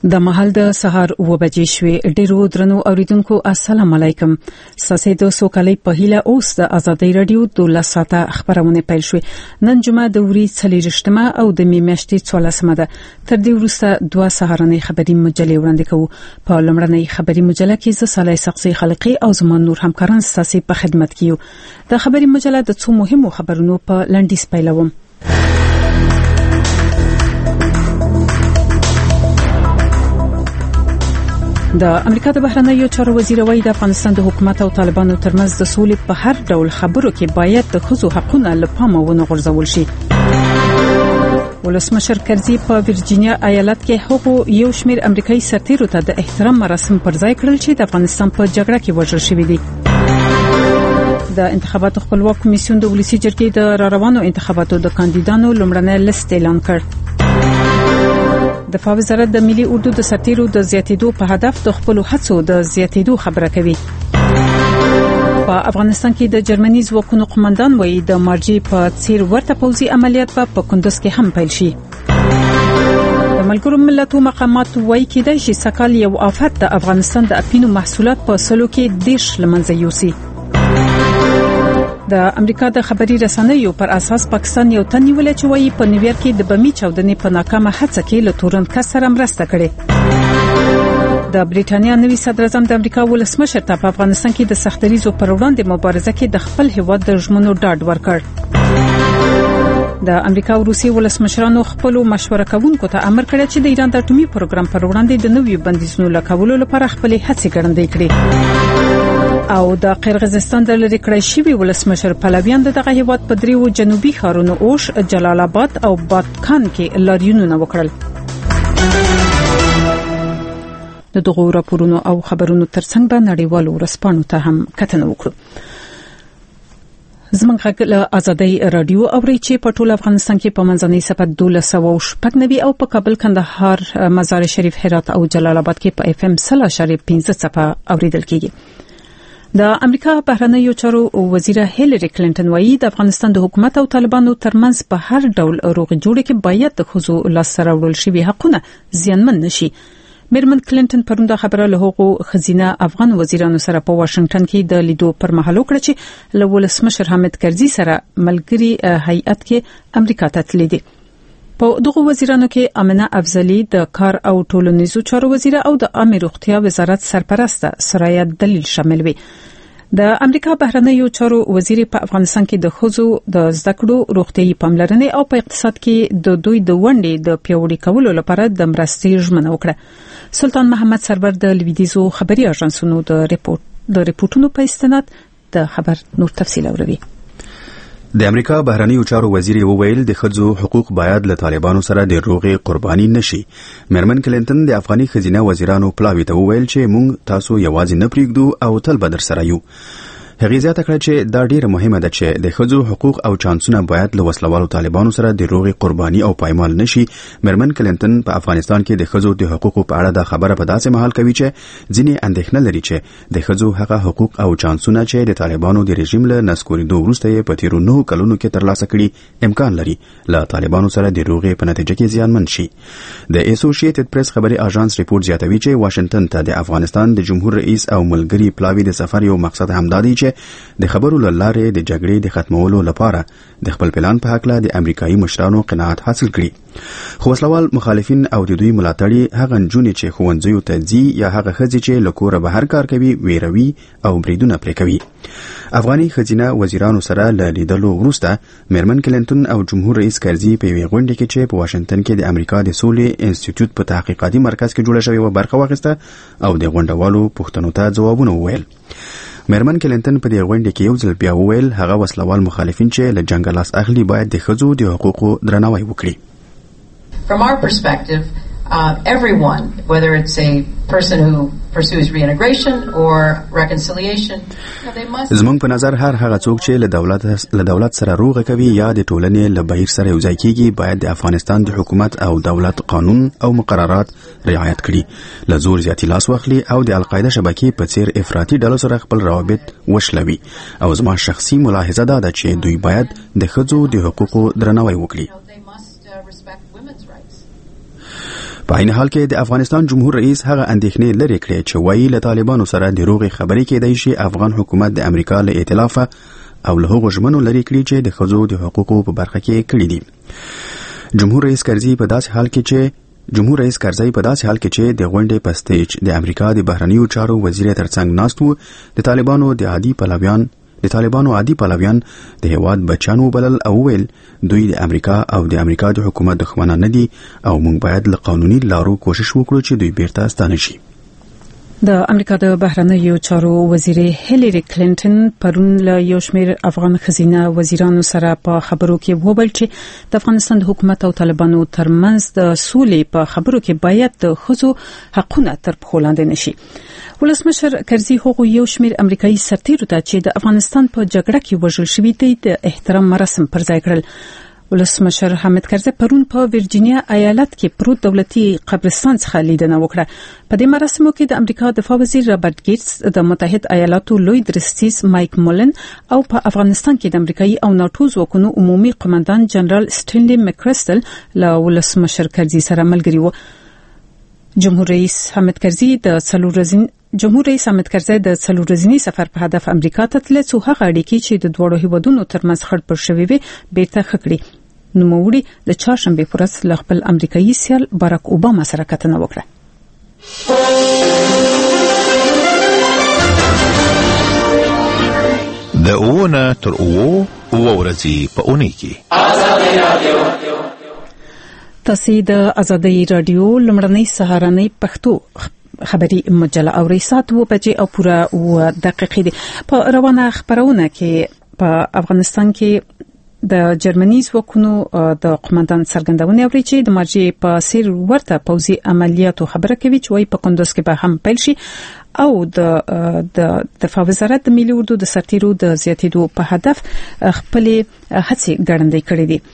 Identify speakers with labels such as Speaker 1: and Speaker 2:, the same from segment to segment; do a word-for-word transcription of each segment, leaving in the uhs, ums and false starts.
Speaker 1: د مهال د سهار و بجې شوې. ډیرو درنو اوریدونکو السلام علیکم. ساسې د سوکالۍ په هیله اوس د ازادۍ رادیو د لساته خبرونه پیل شوې. نن جمعه د وري څلېرشتمه او د می میاشتې څوارلسمه ده. تر دې وروسته دوه سهارنۍ خبري مجلې وړاندې کوو. په لومړنۍ خبري مجله کې ز صالح سقسي خلقي او زمون نور همکاران ساسې په خدمت کې یو. د خبري مجله د څو مهمو خبرونو په لنډیز پیلوم. د امریکا د بهرنیو چارو وزیر وایي د افغانستان د حکومت او طالبانو ترمنځ د سولې په هر ډول خبرو کې باید د ښځو حقوقونه له پامه ونه غورځول شي. ولسمشر کرزي په ورجینیا ایالت کې هغو یو شمېر امریکایي سرتیرو ته د احترام مراسم پر ځای کړل چې د افغانستان په جګړه کې وژل شوي دي. د انتخاباتو خپلواک کمیسیون د ولسی جرګې د راروانو انتخاباتو د کاندیدانو لومړنی لیست اعلان کړ. دفاع وزارت د ملي اردو د سرتیرو د زیاتېدو په هدف د خپل هڅو د زیاتېدو خبره کوي. په افغانستان کې د جرمني ځواکونو قومندان وایي د مارجي په څیر ورته پوځي عملیات په کندوز کې هم پیل شي. د ملګرو ملتونو مقامات وایي کېدای شي سکهال یو آفت د افغانستان د اپینو محصولات په سلو کې دیش لمنځه یوسي. د امریکا د خبري رسنیو پر اساس پاکستان یو تن نیولې چې وایي په نیویارک کې د بمی چاودنې په ناکامه هڅه کې له تورن کس سره مرسته کړې. د بریټانیا نوي صدر اعظم د امریکا ولسمشر ته په افغانستان کې د سختریزو پر وړاندې مبارزه کې د خپل هیواد د ژمنو ډاډ ورکړ. د امریکا او روسي ولسمشرانو خپل مشوره کوونکو ته امر کړی چې د ایران د اټومي پروګرام پر وړاندې د نویو بندیزونو لګولو لپاره خپل هڅې ګړندۍ کړي. او د قرغیزستان د لری کړی شوی ولسمشر پهلویان دغه هیواد په دریو جنوبي ښارونو اوش، جلال آباد او باتکان کې لاریونونه وکړل. د دغه راپورونو او خبرونو ترڅنګ به نړیوالو ورسپانو ته هم کتنه وکړو. زمونږ غږ له ازادۍ رادیو اوري چې په ټول افغانستان کې په منځنۍ صفت دولس سوه شپږ نوي او په کابل، کندهار، مزار شریف، هرات او جلال آباد کې په اف ام سل اشاریه پنځه څپه اوریدل کیږي. د امریکا بهرنیو چارو وزیره هیلری کلینټن وایي د افغانستان د حکومت او طالبانو ترمنځ په هر ډول روغ جوړه کې باید د ښځو لاسته راوړل شوي حقونه زیانمن نشي. میرمن کلینټن پرون د خبره له هغو خزینه افغان وزیرانو سره په واشنگټن کې د لیدو پر مهال وکړه چې له ولسمشر حامد کرزي سره ملګری هیئت کې امریکا ته تللی دي. په دغه وزیرانو کې امنه افضلی د کار او ټولنیزو چارو وزیره او د عامه روغتیا وزارت سرپرسته سرایت دلیل شامل وي. د امریکا بهرنیو چارو وزیر په افغانستان کې د ښځو د زده کړو، روغتيایي پاملرنې او په اقتصاد کې د دوی د ونډې د پیاوړي کولو لپاره د مرستې ژمنه وکړه. سلطان محمد سرور د لویدیزو خبري اژانسونو د ریپورت د ریپورتونو په استناد د خبر نور تفصیل اوروي.
Speaker 2: د امریکا بهرنیو چارو وزیر وویل د ښځو حقوق باید له طالبانو سره د روغې قرباني نشي. میرمن کلینټن د افغاني خزینه وزیرانو پلاوی ته وویل چې موږ تاسو یوازې نه پریږدو او تل به در سره یو. هغه زیاته کړه چې دا ډیره مهمه ده چې د ښځو حقوق او چانسونه باید له وسلوالو طالبانو سره د روغې قرباني او پایمال نشي. میرمن کلینټن په افغانستان کې د ښځو د حقوقو په اړه د خبره په داسې مهال کوي چې ځینې اندېښنه لري چې د ښځو هغه حقوق او چانسونه چې د طالبانو د رژیم له نسکورېدو وروسته یې په تیرو نهو کلونو کې ترلاسه کړي امکان لري له طالبانو سره د روغې په نتیجه کې زیانمن شي. د اسوسییټډ پریس خبري اژانس ریپورت زیاتوي چې واشنگټن ته د افغانستان د جمهور رئیس او ملګری پلاوی د سفر یو مقصد همدا دی چې د خبرو لاره د جګړې د ختمولو لپاره د خپل پلان په حق له د امریکایي مشرانو قناعت حاصل کړي. خو وسلوال مخالفین او د دوی ملاتړي هغه نجونې چې ښوونځیو ته ځي یا هغه ښځې چې له کوره بهر کار کوي ویروي او بریدونه پرې کوي. افغاني خزینه وزیرانو سره له لیدلو وروسته میرمن کلینټن او جمهور رئیس کرزي په یوې غونډه کې چې په واشنگټن کې د امریکا د سولې انسټیټیوټ په تحقیقاتي مرکز کې جوړه شوې و برخه واخیسته او د غونډوالو پوښتنو ته ځوابونه وویل. میرمن کلینټن په دې غونډه کې یو ځل بیا وویل هغه وسلوال مخالفین چې له جنگ لاس اخلي باید د ښځو د حقوقو درناوی وکړي.
Speaker 3: From our perspective, uh, everyone, whether it's a person who pursues reintegration or reconciliation, they must.
Speaker 2: زمونږ په نظر هر هغه څوک چې له دولت له دولت سره روغه کوي یا د ټولنې له بهیر سره یو ځای کیږي باید د افغانستان د حکومت او دولت قانون او مقررات رعایت کړي. له زور زیاتی لاس واخلي او د القاعده شبکې په څیر افراطي ډلو سره خپل روابط وشلوي. او زما شخصي ملاحظه ده چې دوی باید د ښځو د حقوقو درناوی وکړي. په عین حال کې د افغانستان جمهور رئیس هغه اندېښنې لري کړې چې وایي له طالبانو سره د روغې خبرې کېدای شي افغان حکومت د امریکا له ائتلاف او له هغو ژمنو لري کړي چې د ښځو د حقوقو په برخه کې کړي دي. جمهور رئیس کرزي په داسې حال کې چې جمهور رئیس کرزي په داسې حال کې چې د غونډې په سټیج د امریکا د بهرنیو چارو وزیر ترڅنګ ناست وو د طالبانو د عادي پلویان د طالبانو عادي پلویان د هیواد بچانو بلل او ویل دوی د امریکا او د امریکا د حکومت دښمنان نه دي او موږ باید له قانوني لارو کوشش وکړو چې دوی بیرته ستانه شي.
Speaker 1: د امریکا د بهرنیو چارو وزیر هیلری کلینټن پرون له یو شمېر افغان خزینه وزیرانو سره په خبرو کې وویل چې د افغانستان د حکومت او طالبانو ترمنځ د سولې په خبرو کې باید د ښځو حقونه تر پښو لاندې نشي. ولسمشر کرزي هغه یو شمېر امریکایي سرتیرو ته چې د افغانستان په جګړه کې وژل شوي دي د احترام مراسم پر ځای کړل. ولسمشر حامد کرزي پرون په ورجینیا ایالت کې پروت دولتي قبرستان څخه لیدنه وکړه. په دې مراسمو کې د امریکا دفاع وزیر رابرټ ګیټس، د متحد ایالاتو لوی درستیز مایک مولن او په افغانستان کې د امریکایي او ناتو ځواکونو عمومي قومندان جنرال سټینلی مکرسټل له ولسمشر کرزي سره ملګري وو. جمهور رئیس حامد کرزي د څلورزین جمهور رئیس حامد کرزي د څلورزینی سفر په هدف امریکا ته تللی څو هغه اړیکې چې د دوړو هیوادونو ترمنځ خړ پر شوي وي بیرته خکړي. نوموړي د چهارشنبه پر ورځ له خپل امریکایي سیال باراک اوباما سره کتنه وکړه.
Speaker 4: د اوونه تر اوو اوو ورځې په اونۍ کې آزادي رادیو.
Speaker 1: تاسو د آزادي رادیو لمړنۍ سهارنۍ پښتو خبري مجله او ریسات و بجې او پورا و دقیقې دي. په روانه خبرونه کې په افغانستان کې د جرمني ځواکونو د قومندان څرګندونه اوري چې د مرجع په سیر ورته پوځي عملیاتو خبره کوي چې وايي په کندوز کې به هم پیل شي او د د دفاع وزارت د ملي اردو د سرتیرو د زیاتېدو په هدف خپل هڅې ګړندې کړې دي.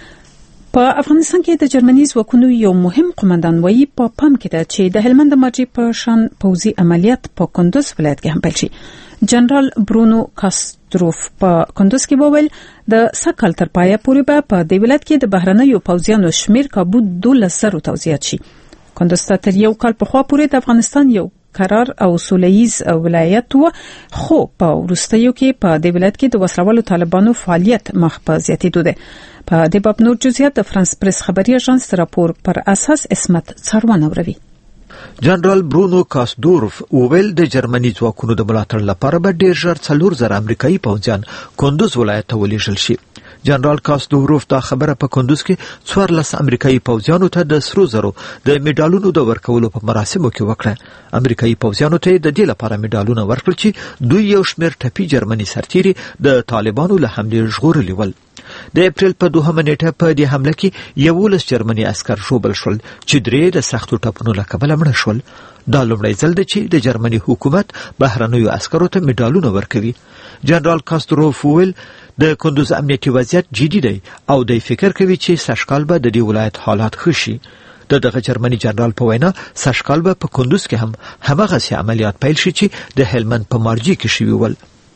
Speaker 1: په افغانستان کې د جرمني ځواکونو یو مهم قومندان وايي په پام کې ده چې د هلمند مرجع په شان پوځي عملیات په کندوز ولایت کې هم پیل شي. جنرال برونو کاستروف په کندوز کې وویل د سکل تر پایه پورې به په دې ولایت کې د بهرنیو پوځیانو شمیر کابو دولس زره ته زیات شي. کندوز ته تر یو کال پخوا پورې د افغانستان یو قرار او سولهییز ولایت و، خو په وروستیو کې په دې ولایت کې د وسلوالو طالبانو فعالیت مخ په زیاتېدو ده. په دې باب نور جزئیات د فرانس پریس خبري اژانس راپور پر اساس اسمت څاروان اوروي.
Speaker 5: جنرال برونو کاسدورف وویل د جرمني ځواکونو د ملاتړ لپاره به ډیر ژر څلور زره امریکایي پوځیان کندوز ولایت ته ولېږل شي. جنرال کاسدورف دا خبره په کندوز کې څوارلس امریکایي پوځیانو ته د سرو زرو د میډالونو د ورکولو په مراسمو کې وکړه. امریکایي پوځیانو ته د دې لپاره میډالونه ورکړل چې دوی یو شمېر ټپي جرمني سرتیري د طالبانو له حملې ژغورلي ول. د اپریل په دوهمه نیټه په دې حمله کې یولس جرمني عسكر ژوبل شول چې درې د سختو ټپونو له کبله مړه شول. دا لومړی ځل دی چې د جرمني حکومت بهرنیو عسکرو ته میډالونه ورکوي. جنرال کاستروف ویل د کندوز امنیتي وضعیت جدي دی او د فکر کوي چې سږکال به د دې ولایت حالات ښه شي. د دغه جرمني جنرال په وینا سږکال به په کندوز کې هم همغسې عملیات پیل شي چې د هلمند په مارجې کې شوي ول.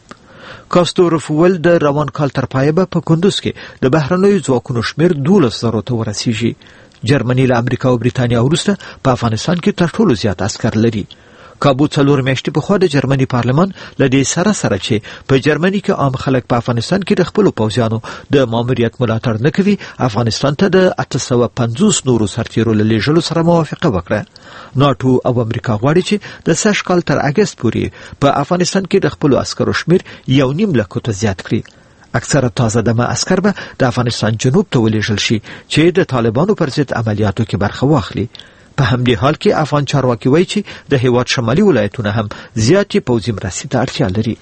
Speaker 5: کاستورف ول د روان کال تر پایه به په کندوز کې د بهرنیو ځواکونو شمیر دولس زره ته ورسیږي. جرمني له امریکا او بریتانیا وروسته په افغانستان کې تر ټولو زیات عسکر لري. کابو څلور میاشتې پخوا د جرمني پارلمان له دې سره سره چې په جرمني کې عام خلک په افغانستان کې د خپلو پوځیانو د ماموریت ملاتړ نه کوي، افغانستان ته د اته سوه پنځوس نورو سرتیرو له لېږلو سره موافقه وکړه. ناټو او امریکا غواړي چې د سږ کال تر اګست پورې په افغانستان کې د خپلو عسکرو شمیر یو نیم لکو ته زیات کړي. اکثره تازه دمه عسکر به د افغانستان جنوب ته ولېږل شي چې د طالبانو پر ضد عملیاتو کې برخه واخلي. په همدې حال کې افغان چارواکي وایي چې د هیواد شمالي ولایتونه هم زیاتې پوځي مرستې ته اړتیا لري.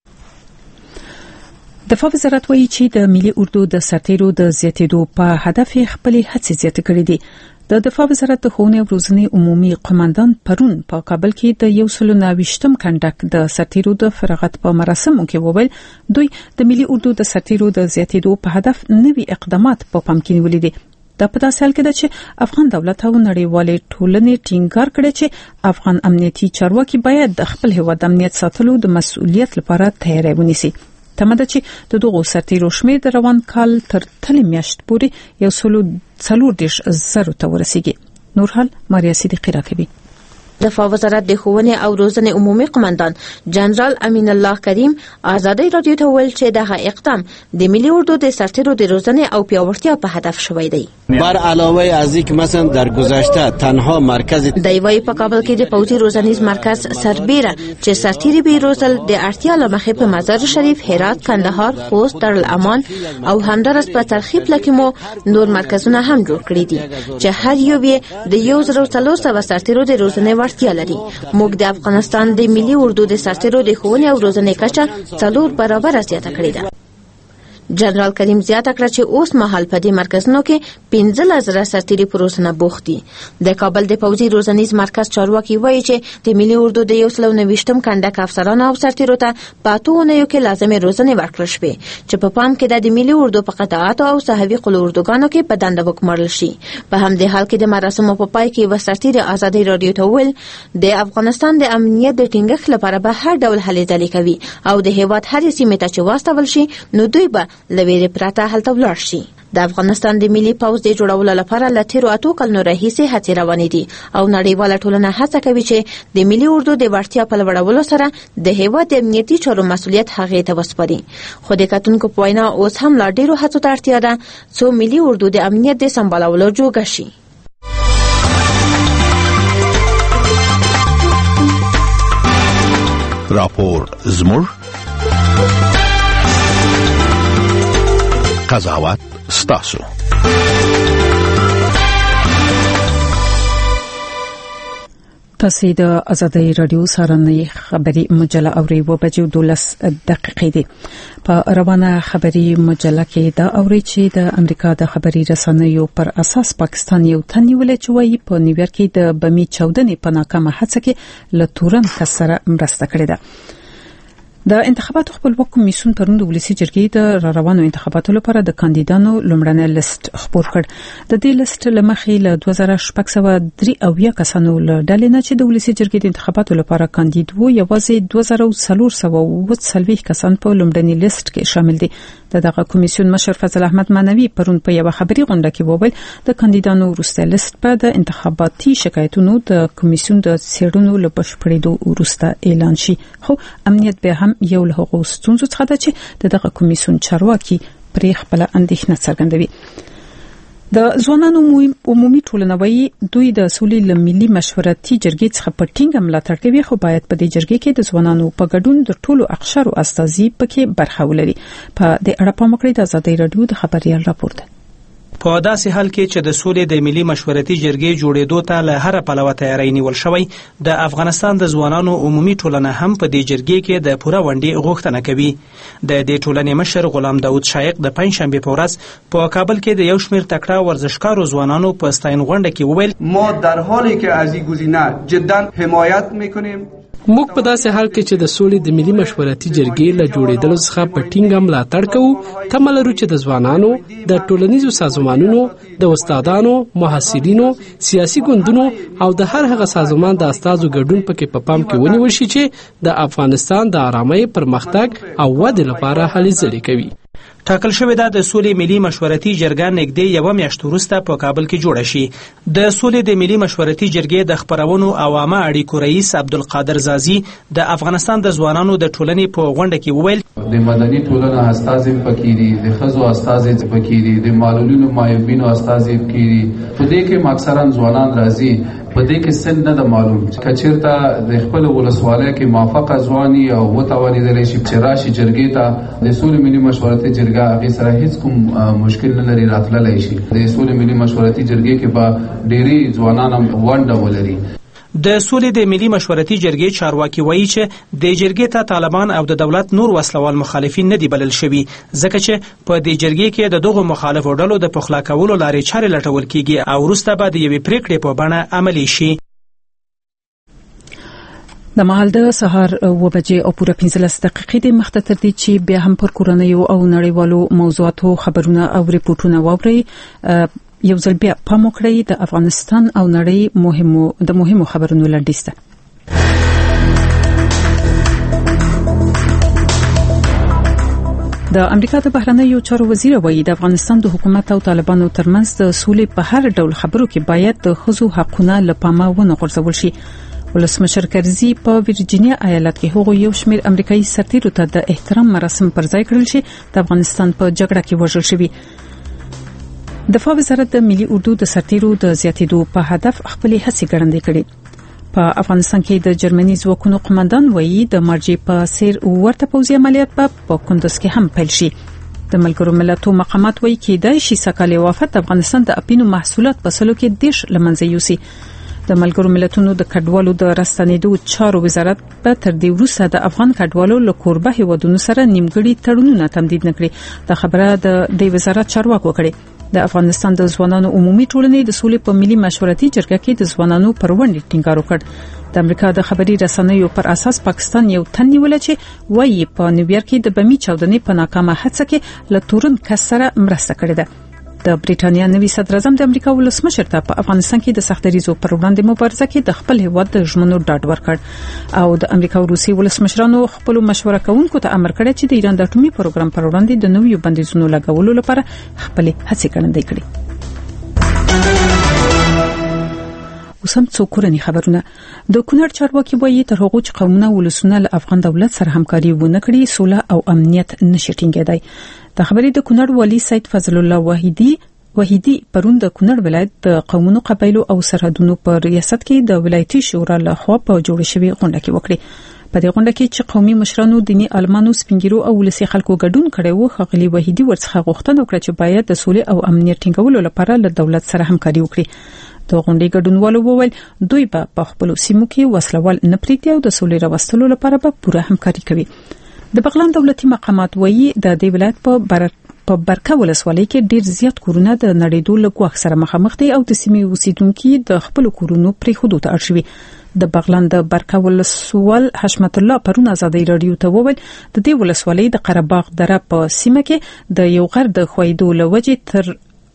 Speaker 1: دفاع وزارت وایي چې د ملي اردو د سرتیرو د زیاتېدو په هدف خپلې هڅې زیاتې کړې دي. د دفاع وزارت د ښوونې او روزنې عمومي قومندان پرون په کابل کې د یو سل او نهه کنډک د سرتیرو د فراغت په مراسمو کې وویل دوی د ملي اردو د سرتیرو د زیاتېدو په هدف نوي اقدامات په پام کې نیولي دي. دا په داسې حال کې ده چې افغان دولت او نړیوالې ټولنې ټینګار کړی چې افغان امنیتي چارواکي باید د خپل هیواد امنیت ساتلو د مسؤلیت لپاره تیاری ونیسي. تمه ده چې د دغو سرتیرو شمېر د روان کال تر تلې میاشت پورې یو سل څلور دېرش زرو ته ورسیږي. نورحال ماریا صدیقی راکوي.
Speaker 6: دفاع وزارت د ښوونې او روزنې عمومي قماندان جنرال امین الله کریم آزادۍ رادیو ته ویل چې دغه اقدام د ملي اردو د سرتیرو د روزنې او پیاوړتیا په هدف شوی دی.
Speaker 7: بر علاوه از اینکه مثلا در گذشته تنها مرکز
Speaker 6: دیوای په کابل کې د پوځي روزنیز مرکز سربیره چې سرتیري به روزل د اړتیا له مخې په مزار شریف، هرات، کندهار، خوست، دارالامان او همدارس په ترخیب لکه مو نور مرکزونه هم جوړ کړی دي چې هر یو یې د یو زر څلور سوه سرتیرو د روزنې وړتیا لري. موږ د افغانستان د ملي اردو د سرتیرو د ښوونې او روزنې کچه څلور برابره زیاته کړې ده. جنرال کریم زیاته کړه چې اوس مهال په دې مرکزونو کې پنځه زره سرتیري په روزنه بوخت دي. د کابل د پوځي روزنیز مرکز چارواکي وایي چې د ملي اردو د یو سل او نوي کنډک افسرانو او سرتیرو ته په اتو اونیو کې لازمې روزنې ورکړل شوې چې په پام کې د ملي اردو په قطاعاتو او صحوي قلو اردوګانو کې په دنده وکمرل شي. په همدې حال کې د مراسمو په پای کې و سرتیري آزادۍ رادیو ته ویل د افغانستان د امنیت د ټینګښت لپاره به هر ډول هلې ځلې کوي او د هیواد هرې سیمې ته چې واستول شي نو دوی به لویری پراته هلته ولاړ شي. د افغانستان د ملي پوځ د جوړولو لپاره له تیرو اتو کلونو راهیسې هڅې روانې دي او نړیواله ټولنه هڅه کوي چې د ملي اردو د وړتیا په لوړولو سره د هیواد د امنیتي چارو مسؤلیت هغې ته وسپاري. خو د کتونکو په وینا اوس هم لا ډیرو هڅو ته اړتیا ده څو ملي اردو د امنیت د سمبالولو جوګه شي.
Speaker 4: راپور زموږ قضاوت ستاسو.
Speaker 1: تاسو د آزادۍ رادیو سارنۍ خبري مجله اوري و بجو دولس دقیقې دي. په روانه خبري مجله کې دا اوري چې د امریکا د خبري رسنیو پر اساس پاکستان یو تنیول چوي په نیویارک کې د بمی چودنې په ناکامه هڅه کې له تورن کسره مرسته کړې ده. د انتخاباتو خپلواک کمیسیون پرون د ولسی جرګې د روانو انتخاباتو لپاره د کاندیدانو لومړنی لیست خپور کړ. د دې لیست لمخې له دوه زره شپږ سوه درې اویا کسانو له ډلې نه چې د ولسی جرګې د انتخاباتو لپاره کاندید وو یوازې دوه زره څلور سوه اووه څلوېښت کسان په لومړني لیست کې شامل دي. دغه کمیسیون مشر فضل احمد مانوي پرون په یو خبري غونډه کې وویل د کاندیدانو وروسته لیست په د انتخاباتي شکایتونو د کمیسیون د څېړنو له بشپړېدو وروسته اعلان شي. خو امنیت به هم یو له هغو ستونزو څخه ده چې دغه کمیسیون چارواکي پرې خپل اندېښنه څرګندوي. د ځوانانو عمومي ټولنوي دوی د سولې له ملي مشورتي جرګې څخه په ټینګه ملاتړ کوي خو باید په دې جرګې کې د ځوانانو په ګډون د ټولو اقشارو استازي پکې برخه ولري. په دې اړه په مکړې د آزادۍ رادیو د خبريال راپور ده.
Speaker 8: په داسې حال کې چې د سولې د ملي مشورتي جرګې جوړېدو ته له هر پلوه تیاری نیول شوی، د افغانستان د ځوانانو عمومي ټولنه هم په دې جرګې کې د پوره ونډې غوښتنه کوي. د دې ټولنې مشر غلام داود شایق د پنځشنبه په ورځ په کابل کې د یو شمېر تکړه ورزشکارو ځوانانو په ستاین غونډه کې وویل
Speaker 9: ما در حالی که از این گزینه جدا حمایت میکنیم.
Speaker 10: موږ په داسې حال کې چې د سولې د ملي مشورتي جرګې له جوړېدلو څخه په ټینګه ملاتړ کوو، تمه لرو چې د ځوانانو، د ټولنیزو سازمانونو، د استادانو، محصلینو، سیاسي ګوندونو او د هر هغه سازمان د استازو ګډون پکې په پام کې ونیول شي چې د افغانستان د آرامۍ، پرمختګ او ودې لپاره هلې ځلې کوي.
Speaker 8: ټاکل شوې ده د سولې ملي مشورتي جرګه نږدې یوه میاشت وروسته په کابل کې جوړه شي. د سولې د ملي مشورتي جرګې د خپرونو او عامه اړیکو رئیس عبدالقادر زازي د افغانستان د ځوانانو د ټولنې په غونډه کې وویل
Speaker 11: د مدني ټولنې استازي پکې دي، د ښځو استازي پکې دي، د معلولینو معیوبینو استازي پکې دي. په دې کې اکثرا ځوانان راځي، په دې کې سن نه د معلوم کچیرته د خپل ولسوالۍ کې موافقه ځواني او وتوانیدلی شي چې راشي جرګې ته د سولې ملي مشورتي جرګه هغې سره هیڅ کوم مشکل نه لري راتللی شي. د سولې ملي مشورتي جرګې کې به ډېری ځوانان هم ونډه ولري.
Speaker 8: د سولې د ملي مشورتي جرګې چارواکي وایي چې د جرګې ته طالبان او د دولت نور وسلوال مخالفین نه دي بلل شوي، ځکه چې په دې جرګې کې د دغو مخالفو ډلو د پخلا کولو لارې چارې لټول کیږي او وروسته به د یوې پریکړې په بڼه عملي شي.
Speaker 1: د مهال د سهار و بجې او پوره پنځلس دقیقې د مخته تر دې چې بیا هم پر کورنیو او نړیوالو موضوعاتو خبرونه او ریپورتونه واوري. یو ځل بیا پام وکړئ د افغانستان او نړۍ مهمو د مهمو خبرونو لړیسته. د امریکا د بهرنیو چارو وزیر وایي د افغانستان د حکومت او طالبانو ترمنځ د سولې په هر ډول خبرو کې باید د ښځو حقوقونه له پامه ونه غورځول شي. ولسمشر کرزي په ورجینیا ایالت کې هغو یو شمېر امریکایي سرتیرو ته د احترام مراسم پر ځای کړل شي د افغانستان په جګړه کې وژل شوي. دفاع وزارت د ملي اردو د سرتیرو د زیاتېدو په هدف خپل هڅې ګړندې کړې. په افغانستان کې د جرمني ځواکونو قومندان وایي د مرجع په سیر ورته پوځي عملیات په کندوز کې هم پیل شي. د ملګرو ملتونو مقامات وایي کېدای شي سکهالی وفات د افغانستان د اپینو محصولات په سلو کې دیش لمنځه یوسي. د ملګرو ملتونو د کډوالو د راستنېدو چارو وزارت په تر دې وروسته د افغان کډوالو له کوربه هیوادونو سره نیمګړي تړونونه تمدید نکړي. د خبره د د وزارت چارواکو کړي. د افغانستان د ځوانانو عمومي ټولنې د سولې په ملي مشورتي جرګه کې د ځوانانو پر وړاندې ټینګار وکړ. د امریکا د خبري رسنیو پر اساس پاکستان یو تن نیول چې وایي په نیویارک کې د بمی چاودنې په ناکامه هڅه کې له تورن کس سره مرسته کړې ده. د بریټانیا نوي صدر اعظم د امریکا ولسمشر ته په افغانستان کې د سختریزو پر وړاندې مبارزه کې د خپل هیواد د ژمنو ډاډ ورکړ او د امریکا او روسي ولسمشرانو خپل مشوره کوونکو ته امر کړی چې د ایران د اټومي پروګرام پر وړاندې د نویو بندیزونو لګولو لپاره خپل هڅې ګړندۍ کړي. وسم څوکورني خبرونه د کونړ چارواکي وایي تر هغه چې قومونه ولسونه له افغان دولت سره همکاري ونه کړي سوله او امنیت نشي ټینګېدای. د خبرې د کونړ والي سید فضل الله وحیدی وحیدی پرون د کونړ ولایت د قومونو قبایلو او سرحدونو پر ریاست کې د ولایتي شورا له خوا په جوړ شوی غونډه کې وکړي. په دې غونډه کې چې قومي مشرانو دیني عالمانو سپینګیرو او ولسي خلکو ګډون کړي وو خغلی وحیدی ورڅخه غوښتنه وکړه چې باید د سولې او امنیت ټینګولو لپاره له دولت سره همکاري وکړي. د غونډې ګډونوالو وویل دوی به په خپل سیمو کې وسلوال نه پریږدي او د سولې راوستلو لپاره به پوره همکاري کوي. د بغلان دولتي مقامات وایي د دې ولایت په بر په برکه ولسوالۍ کې ډیر زیات کورونه د نړیدو له ګواښ سره مخامخ دي او د سیمې اوسیدونکو د خپل کورونو پریښودو ته اړ شوي. د بغلان د برکه ولسوال حشمت الله پرون ازادي رادیو ته وویل د دې ولسوالۍ د قرهباغ دره په سیمه کې د یو غر د خویدو لوجې تر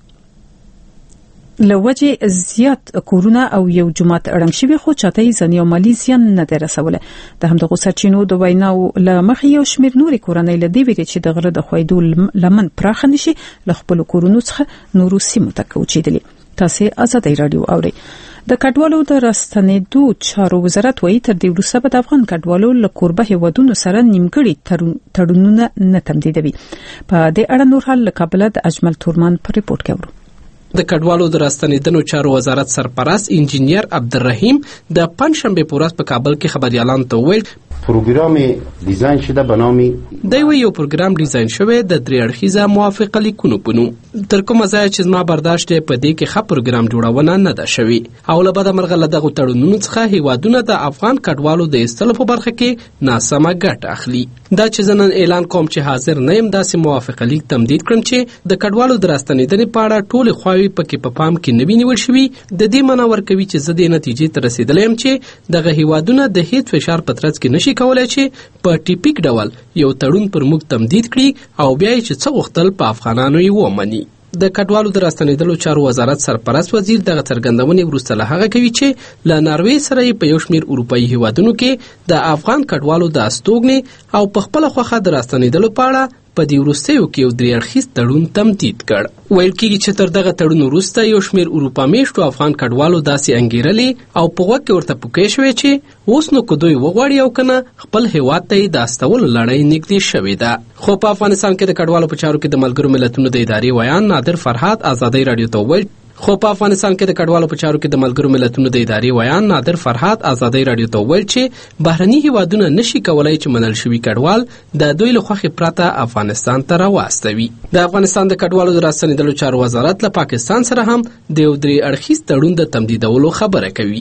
Speaker 1: لوجه زیات کورونه او یو جماعت اړنګ شوی خو چاته یې ځنی او مالی زیان نه درسوله. د همدغه سرچینو د ویناو له مخې یو شمېر نوري کورنۍ له دې ویری چې د غره د خویدو لمن پراخ نشي ل خپل کورونو څخه نورو سیمو ته کوچیدلی. تاسو ازادي رادیو اورئ. د کډوالو د راستنېدو چارو وزارت وایي تر دې وروسته به د افغان کډوالو له کوربه هیوادونو سره نیمګړي تړونونه نه تمدیدوي. په دې اړه نور حال له کابل د اجمل تورمان په ریپورت کې ورو.
Speaker 10: د کډوالو د راستنېدنو چارو وزارت سرپرست انجینیر عبدالرحیم د پنځشنبه په ورځ په کابل کې خبريالانو ته وویل
Speaker 12: پروګرام ډیزاین شوه به نامي
Speaker 10: دا یو پروګرام ډیزاین شوی د درې اړخیزه موافقه لیکونو په نوم. تر کومه ځای چې زما برداشت په دې کې ښه پروګرام جوړونه نه ده شوی او له بده مرغه له دغه تړونونو څخه هیوادونه د افغان کډوالو د ایستلو په برخه کې ناسمه ګټه اخلي. دا چې زنن اعلان کوم چې حاضر نه يم داسې موافقه لیک تمدید کړم چې د کډوالو د راستنېدنې په اړه ټول خواوې پکې په پام کې نوي نیول شوي. د دې معنا ورکوي چې زه د نتیجې ته رسیدلی یم چې دغه هیوادونه د هیڅ فشار په ترڅ کې نشي کولای چې په ټیپیک ډول یو تړون پر موږ تمدید کړي او بیا چې څه غوښتل په افغانانو یې ومني. د کډوالو د راستنېدلو چارو وزارت سرپرست وزیر دغه څرګندونې وروسته له هغه کوي چې له ناروې سره په یو شمېر اروپایي هیوادونو کې د افغان کډوالو د استوګنې او په خپله خوښه د راستنېدلو په اړه په دې وروستیو کې یو درې اړخیز تړون تمدید کړ. ویل کېږي چې تر دغه تړون وروسته یو شمېر اروپا میشتو افغان کډوالو داسې انګېرلې او په غوږ کې ورته پوکې شوې چې اوس نو که دوی وغواړي او که نه خپل هیواد ته یې د استولو لړۍ نږدې شوې ده. خو په افغانستان کې د کډوالو په چارو کې د ملګرو ملتونو د ادارې ویان نادر فرهاد ازادي رادیو ته وویل خو په افغانستان کې د کډوالو په چارو کې د ملګرو ملتونو د ادارې ویان نادر فرهاد ازادي رادیو ته وویل چې بهرني هیوادونه نشي کولای چې منل شوي کډوال د دوی له خوښې پرته افغانستان ته راواستوي. د افغانستان د کډوالو د راستنېدلو چارو وزارت له پاکستان سره هم د یو درې اړخیز تړون د تمدیدولو خبره کوي.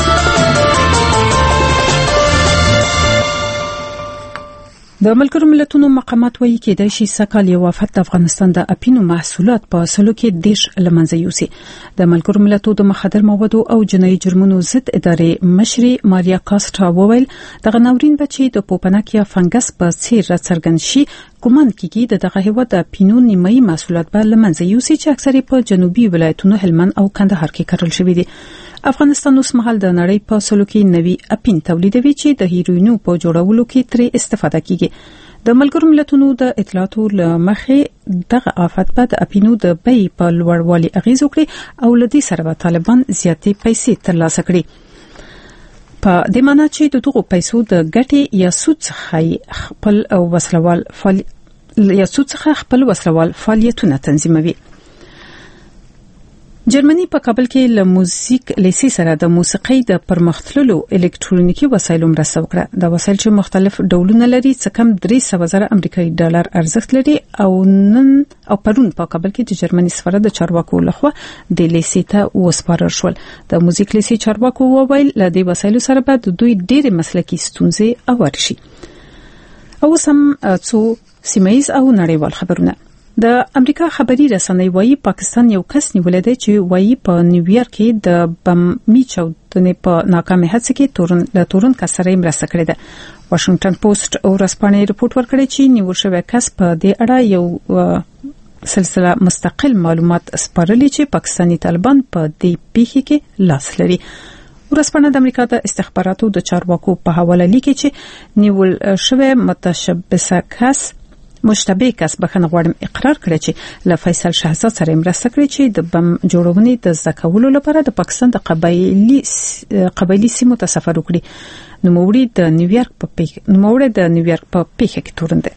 Speaker 1: د ملګرو ملتونو مقامات وایي کېدای شي سکهالی وفات د افغانستان د اپینو محصولات په سلو کې دیش لمنځه یوسي. د ملګرو ملتونو د مخدر موادو او جنایي جرمونو ضد ادارې مشري ماریا کاسټرا وویل دغه ناورین بچي د پوپناکیا فنګس په څیر راڅرګند شي ګومان کیږي دغه هیواد د اپینو نیمایي محصولات به لمنځه یوسي چې اکثره په جنوبي ولایتونو هلمند او کندهار کې کرل شوی دي. افغانستان اوس مهال د نړۍ په سلو کې نوي اپین تولیدوي چې د هیروینو په جوړولو کې ترې استفاده کیږي. د ملګرو ملتونو د اطلاعاتو لمخې دغه آفت په د اپینو د بیې په لوړوالي اغیز وکړي او لدی سره طالبان زیاتې پیسې ترلاسه کړي په د معنا چې د دغو پیسو د ګټې یا سود څخه خپل او وسلوال فعال یا سود څخه خپل وسلوال فعالیتونه تنظیموي. جرمني په کابل کې له موزیک لیسي سره د موسیقي د پرمختللو الکترونیکي وسایلو مرسته وکړه. دا وسایل چې مختلف ډولونه لري څه کم درې سوه زره امریکایي ډالر ارزښت لري او نن او پرون په کابل کې د جرمني سفارت د چارواکو لخوا د لیسي ته وسپارل شول. د موزیک لیسي چارواکو وویل له دې وسایلو سره به د دوی ډېرې مسلکي ستونزې اوار شي. او سم څو سیمایز او نړیوال خبرونه. د امریکا خبري رسنۍ وايي پاکستان یو کس نیولې دی چې وايي په نیویارک کې د بم میچودنې په ناکامه هڅه کې تورن له تورن کسره مرسته کړې ده. واشنگټن پوسټ او رسپانې رپورت ورکړی چې نیول شوی کس په دې اړه یو سلسله مستقل معلومات سپارلي چې پاکستاني طالبان په دې پیښه کې لاس لري. ورسپانه د امریکا د استخباراتو د چارواکو په حواله لیکي چې نیول شوی متشبثه کس مشتبه کس بخښنه غواړم اقرار کړی چې له فیصل شهزاد سره مرسته کړې چې د بم جوړونې د زکولو لپاره د پاکستان د قبایلی قبایلی سیمو ته سفر وکړي. نوموړی د نیویارک په پیښه نوموړی د نیویارک په پیښه کې تورن دی.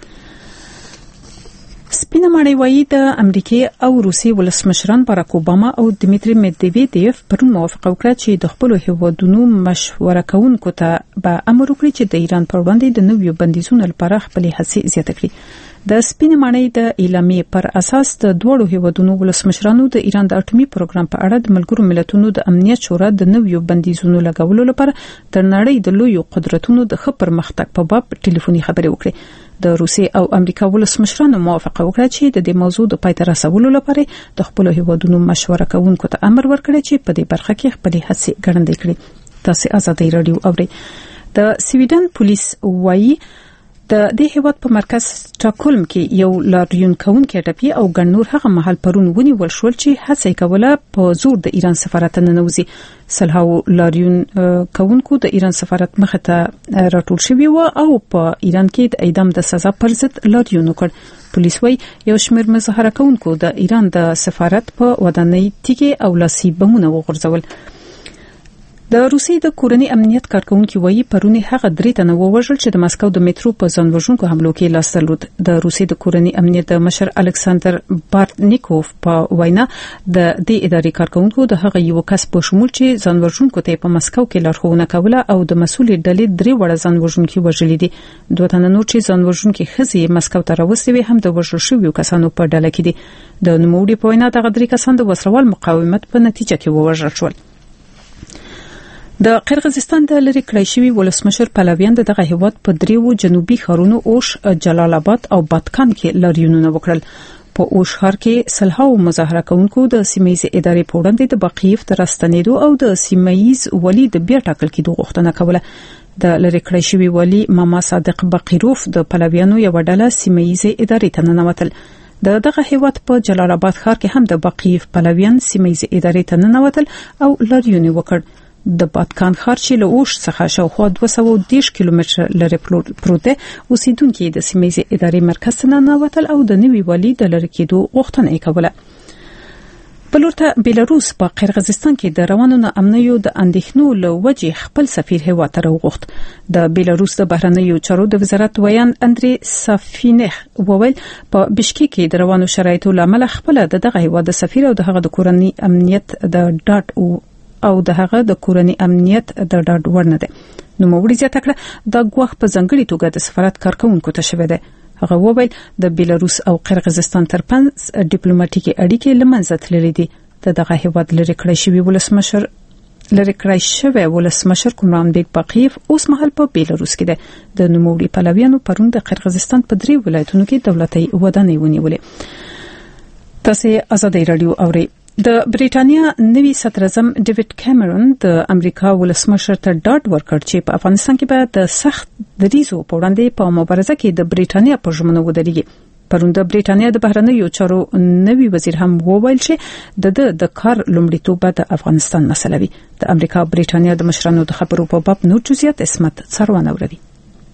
Speaker 1: سپینه ماڼۍ وايي د امریکای او روسي ولسمشران باراک اوباما او دمیتری مدویدیف پرون موافقه وکړه چې د خپل هیوادونو مشوره کوونکو ته به امر وکړي چې د ایران پر وړاندې د نویو بندیزونو لپاره خپل هڅې زیاته کړي. د سپینه ماڼۍ د اعلامیې پر اساس د دوړو هیوادونو ولسمشرانو د ایران د اټومي پروګرام په اړه د ملګرو ملتونو د امنیت شورا د نویو بندیزونو لګولو لپاره تر نړۍ د لویو قدرتونو د خبر پرمختګ په باب ټلیفوني خبرې وکړي. د روسي او امریکا ولسمشرانو موافقه وکړه چې د دې موضوع د پای ته رسولو لپاره د خپل هیوادونو مشوره کوونکو ته امر ورکړي چې په دې برخه کې خپل هڅې ګړندې کړي. تاسو آزادۍ رادیو اورئ. د سویډن پولیس وایي د دې هیواد په مرکز سټاکهولم کې یو لاریون کوونکی ټپي او ګڼ نور هغه مهال پرون ونیول شول چې هڅه کوله په زور د ایران سفارت ته ننوځي. سلهاو لاریون کوونکو د ایران سفارت مخه ته راټول شوی و او په ایران کې د اعدام د سزا پر ضد لاریون وکړ. پولیس وايي یو شمېر مظاهره کوونکو د ایران د سفارت په ودانۍ تیږې او لاسي بمونه وغورځول. د روسي د کورنۍ امنیت کارکونکو وایي پرونی هغه درې تنه ووژل چې د مسکو د میټرو په ځانوژونکو حملو کې لاس درلود. د روسي د کورنۍ امنیت د مشر الکساندر بارتنیکوف په وینا د دې ادارې کارکونکو د هغه یو کس په شمول چې ځانوژونکو ته په مسکو کې لارښوونه کوله او د مسؤل ډلې درې وړه ځانوژونکي وژلې دي. دوه تنه نور چې ځانوژونکي خزي مسکو ته راوستي هم د وژل شویو کسانو په ډله کې دي. د نوموړي په وینا د غدري کسان د وسلوال مقاومت په نتیجه کې ووژل شول. د قرغیزستان د لری کړی شوی ولسمشر پهلویان دغه هیواد په دریو جنوبي ښارونو اوش، جلال آباد او باتکان کې لاریونونه وکړل. په اوش ښار کې سلهاو مظاهره کوونکو د سیمایي ادارې په وړاندې د بقیف تر راستنېدو او د سیمایي ولی د بیا ټاکل کېدو غوښتنه کوله. د لری کړی شوی ولی ماما صادق بقیروف د پهلویانو یو ډله سیمایي ادارې ته ننوتل. د دغه هیواد په جلال آباد ښار کې هم د بقیف پهلویان سیمایي ادارې ته ننوتل او لاریون وکړ. د باتکان ښار چې له اوش څخه شاوخوا دوه سوه او دېرش کیلومتره لرې پروت دی اوسیدونکي د سیمایي ادارې مرکز ته ننوتل او د نوي والي د لرې کېدو غوښتنه یې کوله. بلورته بیلاروس په قرغیزستان کې د روانو ناامنیو د اندېښنو له وجې خپل سفیر هیواد ته راوغوښت. د بیلاروس د بهرنیو چارو د وزارت ویان اندري سافینخ وویل په بشکیک کې د روانو شرایطو لامل خپل دغه هیواد د سفیر او دغه د کورنۍ امنیت د ډاټ او او د هغه د کورنۍ امنیت د ډاډ ورنه ده. نو موږ زیاته کړه د غوښ په ځنګړي توګه د سفارت کارکونکو ته شوه ده. هغه وویل د بیلاروس او قرغیزستان ترڅنګ ډیپلوماټیکي اړیکې لمنځه تللې دي. دغه هیواد لري کړی شوی ولسمشر لري کړی شوی ولسمشر کومران بیگ باقیف اوس مهال په بیلاروس کې ده. د نوموړي پهلویانو پرون د قرغیزستان په درې ولایتونو کې دولتي ودانۍ ونیولې. تاسو آزادۍ رادیو اورئ. د بریټانیا نوي صدراعظم ډیوډ کیمرون د امریکا ولسمشر ته ډاډ ورکړ چې په افغانستان کې به د سخت دریزو په وړاندې په مبارزه کې د بریټانیا په ژمنو ودرېږي. پرون د بریټانیا د بهرنیو چارو نوي وزیر هم وویل چې د د کار لومړیتوب د افغانستان مسله وي. د امریکا بریټانیا د مشرانو د خبرو په باب نور جزئیات اسمت څرونه وروي.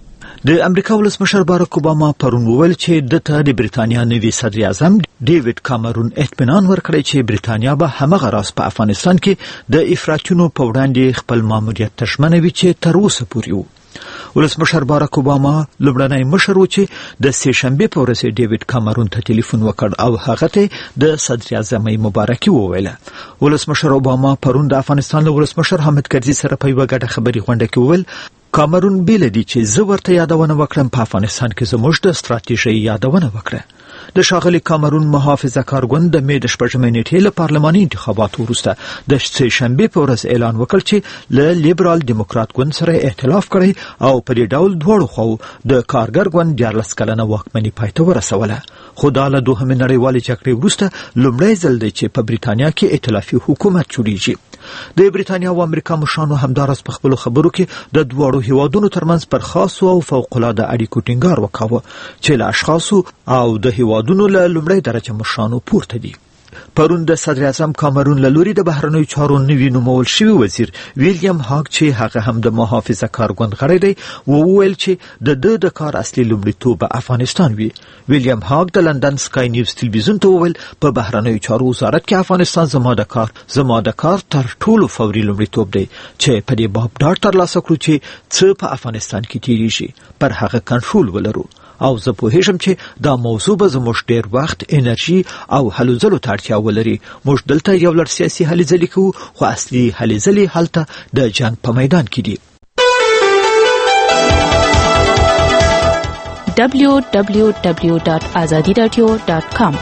Speaker 5: د امریکا ولسمشر باراک اوباما پرون وویل چې دته د بریتانیا نوي صدر اعظم ډیوډ کامرون اطمینان ورکړی چې بریتانیا به همغه راز په افغانستان کې د افراطیونو په وړاندې خپل ماموریت ته ژمنه وي چې تر اوسه پورې وو. ولسمشر باراک اوباما لومړنی مشر و چې د سې شنبې په ورځ ډیوډ کامرون ته ټلیفون وکړ او هغه ته د صدر اعظمۍ مبارکي وویله. ولسمشر اوباما پرون د افغانستان له ولسمشر حامد کرزي سره په یوه ګډه خبري غونډه کې وویل کامرون بیل دي چې زه ورته یادونه وکړم په افغانستان کې زموږ د ستراتیژۍ یادونه وکړه. د ښاغلي کامرون محافظه کار ګوند د مې د شپږمې نیټې له پارلماني انتخاباتو وروسته د سې شنبې په ورځ اعلان وکړ چې له لیبرال دیموکرات ګوند سره ائتلاف کړی او په دې ډول دواړو خواو د کارګر ګوند دیارلس کلنه واکمني پای ته ورسوله. خو دا له دوهمې نړیوالې جګړې وروسته لومړی ځل دی چې په بریتانیا کې ائتلافي حکومت جوړیږي. د بریتانیا او امریکا مشرانو همدارس په خپلو خبرو کې د دواړو هیوادونو ترمنځ پر خاصو او فوق‌العاده اړیکو ټینګار وکاوه چې له اشخاصو او د هیوادونو له لومړۍ درجه مشرانو پورته دي. پرون د صدر اعظم کامرون له لوري د بهرنیو چارو نوي نومول شوي وزیر ویلیام هاګ چې هغه هم د محافظه کار ګوند غړی دی وویل چې د ده د کار اصلي لومړیتوب به افغانستان وي. ویلیام هاګ د لندن سکای نیوز تلویزیون ته وویل په بهرنیو چارو وزارت کې افغانستان زما د کار زما د کار تر ټولو فوري لومړیتوب دی چې په دې باب ډاډ ترلاسه کړو چې څه په افغانستان کې تیریږي پر هغه کنټرول ولرو او زه پوهیږم چې دا موضوع به زموږ ډیر وخت انرژي او هلو ځلو ته اړتیا ولري. موږ دلته یو لړ سیاسي هلې ځلې کوو خو اصلي هلې ځلې هلته د جنګ په میدان کې دي.
Speaker 13: دبلیو دبلیو دبلیو ډاټ ازادي راډیو ډاټ کام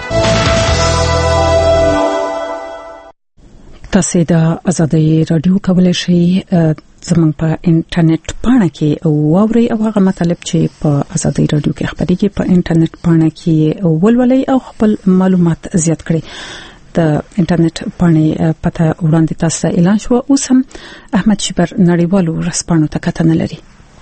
Speaker 1: تاسو د ازادي راډیو کولای شئ زموږ په انټرنیټ پاڼه کې واورئ او هغه مطلب چې په ازادي راډیو کې خبرېږي په انټرنیټ پاڼه کې ولولئ او خپل معلومات زیات کړئ. د انټرنیټ پاڼې پته وړاندې تاسو ته اعلان شو. اوس هم احمد شبر نړیوالو ورځپاڼو ته کتنه لري.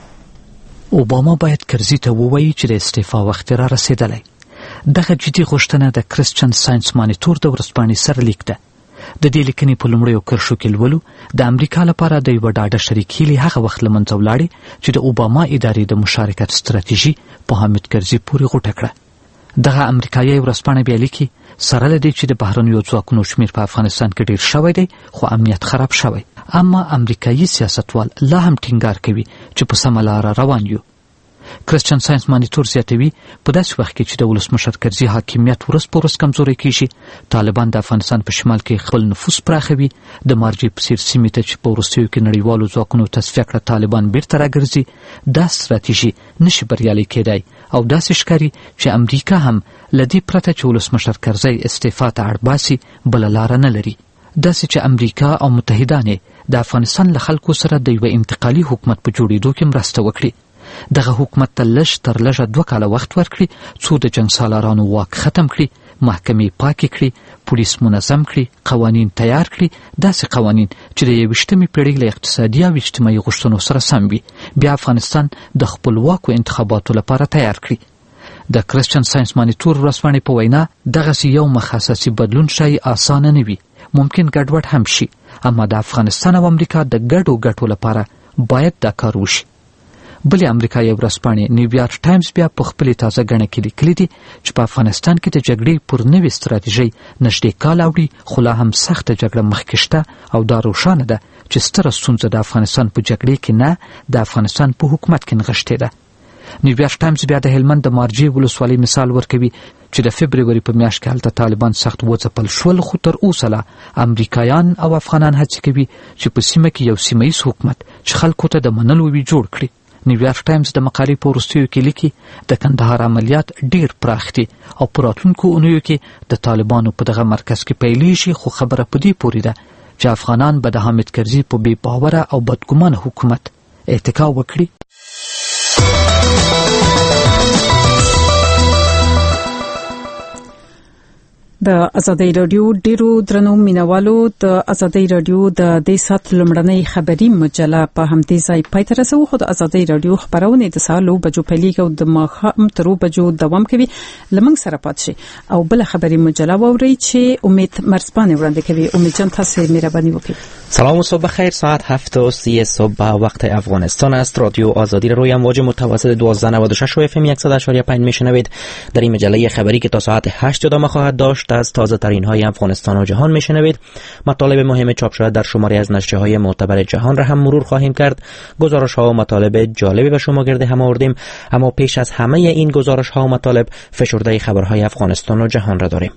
Speaker 14: اوباما باید کرزي ته ووایي چې د استعفا وخت را رسیدلی. دغه جدي غوښتنه د کرسچن ساينس مانیټور د ورځپاڼې سره لیک ده. د دې لیکنې په لومړیو کرښو کې لولو د امریکا لپاره د یو ډاډه شریک هیلې هغه وخت له منځه ولاړې چې د اوباما ادارې د مشارکت ستراتیژي په حامد کرزي پورې غوټه کړه. دغه امریکایي ورځپاڼه بیا لیکي سره له دې چې د بهرنیو ځواکونو شمیر په افغانستان کې ډیر شوی دی خو امنیت خراب شوی، اما امریکایي سیاستوال لا هم ټینګار کوي چې په سمه لاره روان یو. کرسچن ساينس مانیټور زیاتوي په داسې وخت کې چې د ولسمشر کرزي حاکمیت ورځ په ورځ کمزوری کیږي، طالبان د افغانستان په شمال کې خپل نفوذ پراخوي، د مارجې په څیر سیمې ته چې په وروستیو کې نړیوالو ځواکونو تصفیه کړه طالبان بیرته راګرځي. دا ستراتیژي نشي بریالۍ کېدای او داسې ښکاري چې امریکا هم له دې پرته چې ولسمشر کرزي استعفا ته اړ باسي بله لاره نه لري. داسې چې امریکا او متحدان د افغانستان له خلکو سره د یوه انتقالي حکومت په جوړېدو کې مرسته وکړي. دغه حکومت ته لږ تر لږه دوه کاله وخت ورکړي څو د جنګ سالارانو واک ختم کړي، محکمې پاکې کړي، پولیس منظم کړي، قوانین تیار کړي، داسې قوانین چې د یویشتمې پیړۍ له اقتصادي او اجتماعي غوښتنو سره سم وي، بیا افغانستان د خپلواکو انتخاباتو لپاره تیار کړي. د کرسچن ساينس مانیټور ورځپاڼې په وینا دغسې یو مخ اساسي بدلون شای اسانه نه وي، ممکن ګډوډ هم شي، اما د افغانستان او امریکا د ګډو ګټو لپاره باید دا کار وشي. بلې امریکایي ورځپاڼې نیویارک ټایمز بیا په خپلې تازه ګڼه کې لیکلي دي چې په افغانستان کې د جګړې پر نوې ستراتیژۍ نږدې کال اوړي، خو لا هم سخته جګړه مخکې شته او دا روښانه ده چې ستره ستونزه د افغانستان په جګړې کې نه د افغانستان په حکومت کې نغښتې ده. نیویارک ټایمز بیا د هلمند د مارجې ولسوالۍ مثال ورکوي چې د فبروري په میاشت کې هلته طالبان سخت وځپل شول، خو تر اوسه لا امریکایان او افغانان هڅې کوي چې په سیمه کې یو سیمه ییز حکومت چې خلکو ته د منلو وي جوړ کړي. نیویارک ټایمز د مقالې په وروستیو کې لیکي د کندهار عملیات ډیر پراخ دي او په راتلونکو اونیو کې د طالبانو په دغه مرکز کې پیلیږي، خو خبره په دې پورې ده چې افغانان به د حامد کرزي په بې باوره او بدګمانه حکومت اتکا وکړي.
Speaker 1: د ازادي رادیو ډیرو درنو مینوالو د ازادي رادیو د دې سات لمړنۍ خبري مجله په همدې ځای پای ته رسو. خو د ازادي رادیو خبرونه د سالو بجو پیلېږي او د ماښام تر بجو دوام کوي. لمنګ سره پات شي او بل خبري مجله ووري چې امید مرزبان وړاندې کوي. امید جان تاسو مهرباني وکړئ.
Speaker 15: سلام و صبح خیر. ساعت هفت و سی صبح وقت افغانستان است. رادیو آزادی روی امواج متوسط دوازده نود و شش و اف ام صد و اشاری و پنج میشنوید. در این مجله خبری که تا ساعت هشت ادامه خواهد داشت از تازه ترین های افغانستان و جهان میشنوید. مطالب مهم چاپ شده در شماری از نشریه های معتبر جهان را هم مرور خواهیم کرد. گزارش ها و مطالب جالبی به شما گرده هم آوردیم، اما پیش از همه این گزارش ها و مطالب فشرده خبرهای افغانستان و جهان را داریم.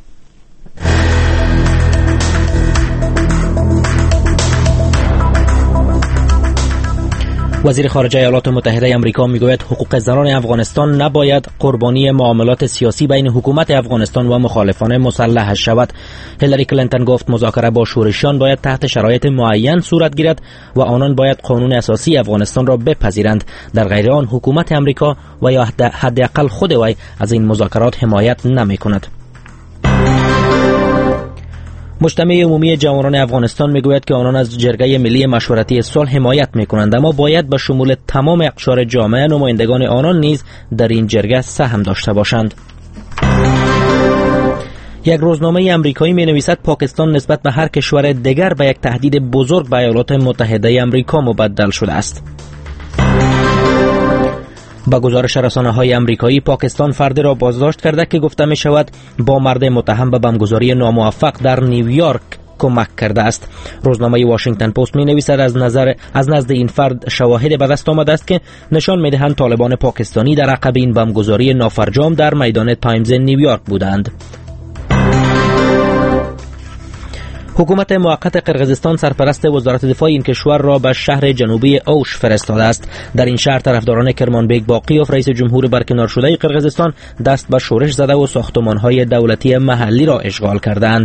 Speaker 15: وزیر خارجه ایالات متحده آمریکا میگوید حقوق زنان افغانستان نباید قربانی معاملات سیاسی بین حکومت افغانستان و مخالفان مسلحش شود. هیلاری کلینتون گفت مذاکره با شورشیان باید تحت شرایط معین صورت گیرد و آنان باید قانون اساسی افغانستان را بپذیرند. در غیر آن حکومت آمریکا و یا حداقل خود وی از این مذاکرات حمایت نمی‌کند. مجتمع عمومی جوانان افغانستان میگوید که آنان از جرگه ملی مشورتی صلح حمایت میکنند، اما باید به شمول تمام اقشار جامعه نمایندگان آنان نیز در این جرگه سهم داشته باشند. یک روزنامه آمریکایی می نویسد پاکستان نسبت به هر کشور دیگر به یک تهدید بزرگ به ایالات متحده آمریکا مبدل شده است. با گزارش رسانه‌های آمریکایی، پاکستان فردی را بازداشت کرده که گفته می شود با مرد متهم به بمبگذاری ناموفق در نیویورک کمک کرده است. روزنامه واشنگتن پست می نویسد از نظر از نزد این فرد شواهد به دست آمده است که نشان می دهند طالبان پاکستانی در عقب این بمبگذاری نافرجام در میدان تایمز نیویورک بودند. حکومت موقت قرقیزستان سرپرست وزارت دفاع این کشور را به شهر جنوبی اوش فرستاده است. در این شهر طرفداران کرمانبیک باقیوف رئیس جمهور برکنار شده قرقیزستان دست به شورش زده و ساختمان‌های دولتی محلی را اشغال کردند.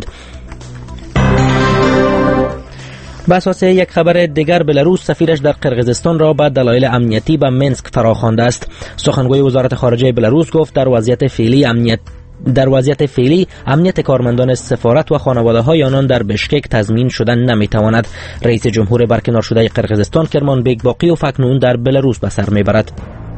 Speaker 15: به اساس یک خبر دیگر، بلاروس سفیرش در قرقیزستان را به دلایل امنیتی به منسک فراخوانده است. سخنگوی وزارت خارجه بلاروس گفت در وضعیت فعلی امنیت در وضعیت فعلی امنیت کارمندان سفارت و خانواده‌های آنان در بشکک تضمین شدن نمی‌تواند. رئیس جمهور برکنار شده قرقیزستان کرمانبیک باقیوف اکنون در بلاروس به سر میبرد.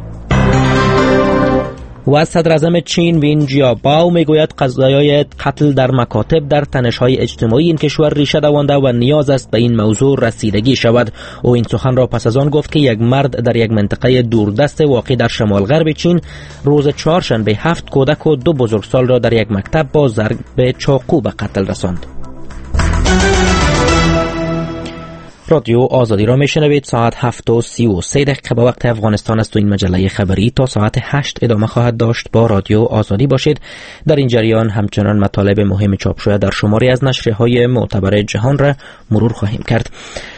Speaker 15: و از صدر اعظم چین وین جیاباو میگوید قضایای قتل در مکاتب در تنش‌های اجتماعی این کشور ریشه دوانده و نیاز است به این موضوع رسیدگی شود. او این سخن را پس از آن گفت که یک مرد در یک منطقه دوردست واقع در شمال غرب چین روز چهارشنبه هفت کودک و دو بزرگسال را در یک مکتب با ضرب چاقو به قتل رساند. رادیو آزادی را میشنوید. ساعت هفت و سی و سه دقیقه به وقت افغانستان است و این مجله خبری تا ساعت هشت ادامه خواهد داشت. با رادیو آزادی باشید. در این جریان همچنان مطالب مهم چاپ شده در شماری از نشریه های معتبر جهان را مرور خواهیم کرد.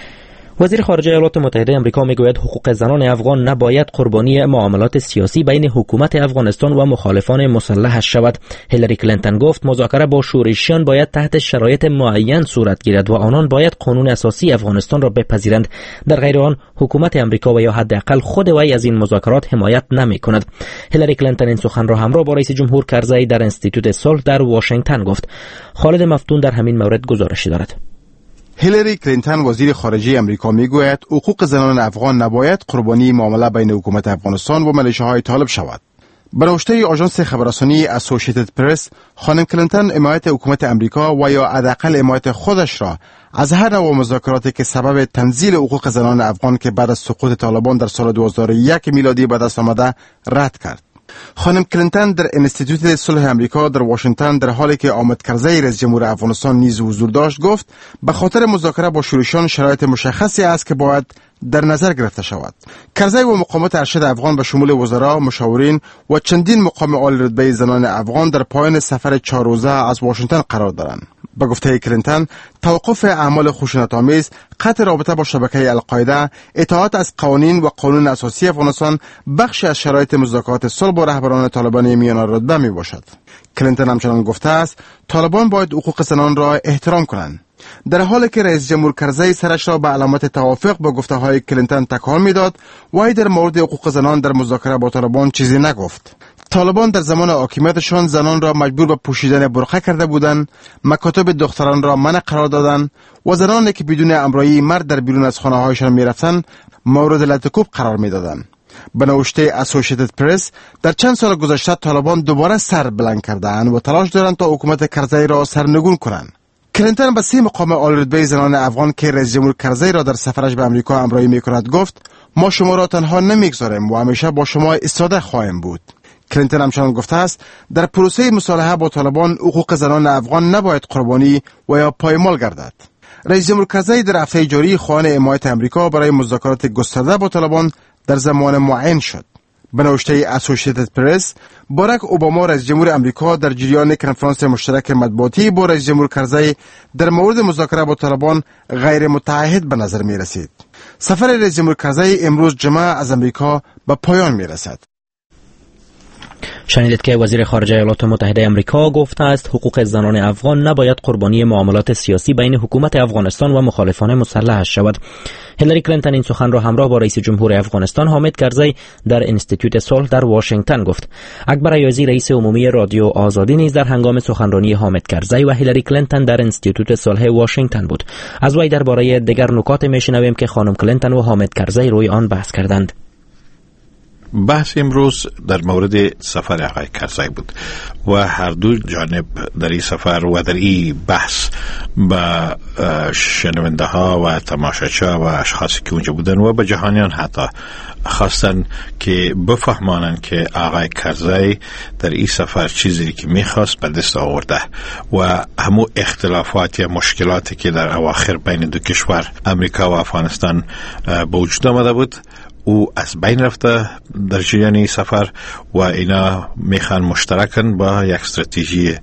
Speaker 15: وزیر خارجه ایالات متحده آمریکا میگوید حقوق زنان افغان نباید قربانی معاملات سیاسی بین حکومت افغانستان و مخالفان مسلحش شود. هیلاری کلینتون گفت مذاکره با شورشیان باید تحت شرایط معین صورت گیرد و آنان باید قانون اساسی افغانستان را بپذیرند. در غیر آن حکومت آمریکا و یا حداقل خود وی از این مذاکرات حمایت نمی‌کند. هیلاری کلینتون این سخن را همراه با رئیس جمهور کرزی در انستیتوت صلح در واشنگتن گفت. خالد مفتون در همین مورد گزارشی دارد.
Speaker 16: هیلاری کلینتون وزیر خارجه امریکا میگوید حقوق زنان افغان نباید قربانی معامله بین حکومت افغانستان و ملیشه‌های طالب شود. به نوشته آژانس خبررسانی اسوسییتد پرس، خانم کلینتون حمایت حکومت امریکا و یا حداقل حمایت خودش را از هر نوع مذاکراتی که سبب تنزیل حقوق زنان افغان که بعد از سقوط طالبان در سال دو هزار و یک میلادی به دست آمده رد کرد. خانم کلینتون در انستیتوت صلح امریکا در واشنگتن در حالی که آمد کرزی رئیس جمهور افغانستان نیز حضور داشت گفت به خاطر مذاکره با شورشیان شرایط مشخصی است که باید در نظر گرفته شود. کرزی و مقامات ارشد افغان به شمول وزرا، مشاورین و چندین مقام عالی رتبه زنان افغان در پایان سفر چهار روزه از واشنگتن قرار دارند. به گفته کلینتون، توقف اعمال خشونت‌آمیز، قطع رابطه با شبکه القاعده، اطاعت از قوانین و قانون اساسی افغانستان بخشی از شرایط مذاکرات صلح با رهبران طالبان میان رتبه می باشد. کلینتون همچنان گفته است طالبان باید حقوق زنان را احترام کنند. در حالی که رئیس جمهور کرزی سرش را به علامت توافق با گفته‌های کلینتون تکان میداد، وی در مورد حقوق زنان در مذاکره با طالبان چیزی نگفت. طالبان در زمان حاکمیتشان زنان را مجبور به پوشیدن برقع کرده بودند، مکاتب دختران را منع قرار دادند و زنانی که بدون همراهی مرد در بیرون از خانه‌هایشان می‌رفتند مورد لطکوب قرار می‌دادند. به نوشته اسوسییتد پرس، در چند سال گذشته طالبان دوباره سر بلند کردند و تلاش دارند تا حکومت کرزی را سرنگون کنند. کلینتون به سه مقام عالی‌رتبه زنان افغان که رئیس جمهور کرزی را در سفرش به امریکا همراهی می‌کند گفت ما شما را تنها نمی‌گذاریم و همیشه با شما ایستاده خواهیم بود. کلینتون همچنان گفته است در پروسه مصالحه با طالبان حقوق زنان افغان نباید قربانی و یا پایمال گردد. رئیس جمهور کرزی در هفته جاری خواهان حمایت امریکا برای مذاکرات گسترده با طالبان در زمان معین شد. به نوشته اسوسییتد پرس، باراک اوباما رئیس جمهور امریکا در جریان کنفرانس مشترک مطبوعاتی با رئیس جمهور کرزی در مورد مذاکره با طالبان غیر متعهد به نظر می رسید. سفر رئیس جمهور کرزی امروز جمعه از امریکا به پایان می رسد.
Speaker 15: شنیدید که وزیر خارجه ایالات متحده آمریکا گفته است حقوق زنان افغان نباید قربانی معاملات سیاسی بین حکومت افغانستان و مخالفان مسلحش شود. هیلاری کلینتون این سخن را همراه با رئیس جمهور افغانستان حامد کرزی در انستیتوت صلح در واشنگتن گفت. اکبر ایازی رئیس عمومی رادیو آزادی نیز در هنگام سخنرانی حامد کرزی و هیلاری کلینتون در انستیتوت صلح واشنگتن بود. از وی درباره دیگر نکات میشنویم که خانم کلینتون و حامد کرزی روی آن بحث کردند.
Speaker 4: بحث امروز در مورد سفر آقای کرزی بود و هر دو جانب در این سفر و در این بحث با شنونده ها و تماشاچا و اشخاصی که اونجا بودن و به جهانیان حتی خواستن که بفهمانن که آقای کرزی در این سفر چیزی که میخواست به دست آورده و همو اختلافات یا مشکلاتی که در اواخر بین دو کشور امریکا و افغانستان به وجود آمده بود او از بین رفته در جریان سفر و اینا میخوان مشترکن با یک استراتژی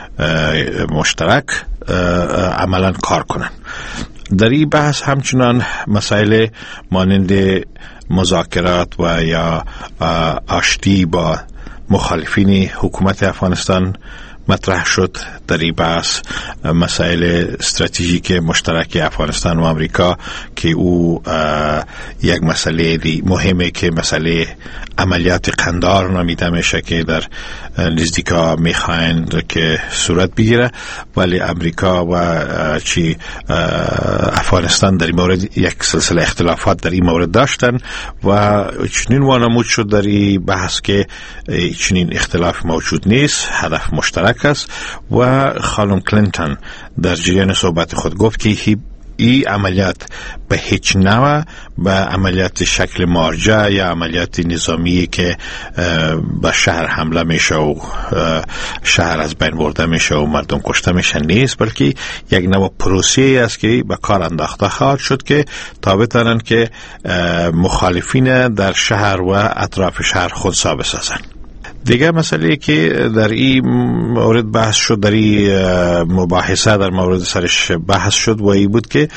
Speaker 4: مشترک عملا کار کنن. در این بحث همچنان مسائل مانند مذاکرات و یا آشتی با مخالفین حکومت افغانستان مطرح شد. در این بحث مسائل استراتژیک مشترک افغانستان و امریکا که او یک مسئله مهمه که مسئله عملیات قندار نامیده میشه که در نزدیکا میخواین که صورت بگیره، ولی امریکا و چی افغانستان در این مورد یک سلسله اختلافات در این مورد داشتن و چنین وانمود شد در این بحث که چنین اختلاف موجود نیست، هدف مشترک است و خانم کلینتون در جریان صحبت خود گفت که این عملیات به هیچ نوع به عملیات شکل مارجع یا عملیات نظامی که به شهر حمله میشه و شهر از بین برده میشه و مردم کشته میشن نیست، بلکه یک نوع پروسه است که به کار انداخته خواهد شد که تا بتونن که مخالفین در شهر و اطراف شهر خودسا بسازن. دیگه مسئله که در این مورد بحث شد، در این مباحثه در مورد سرش بحث شد و این بود که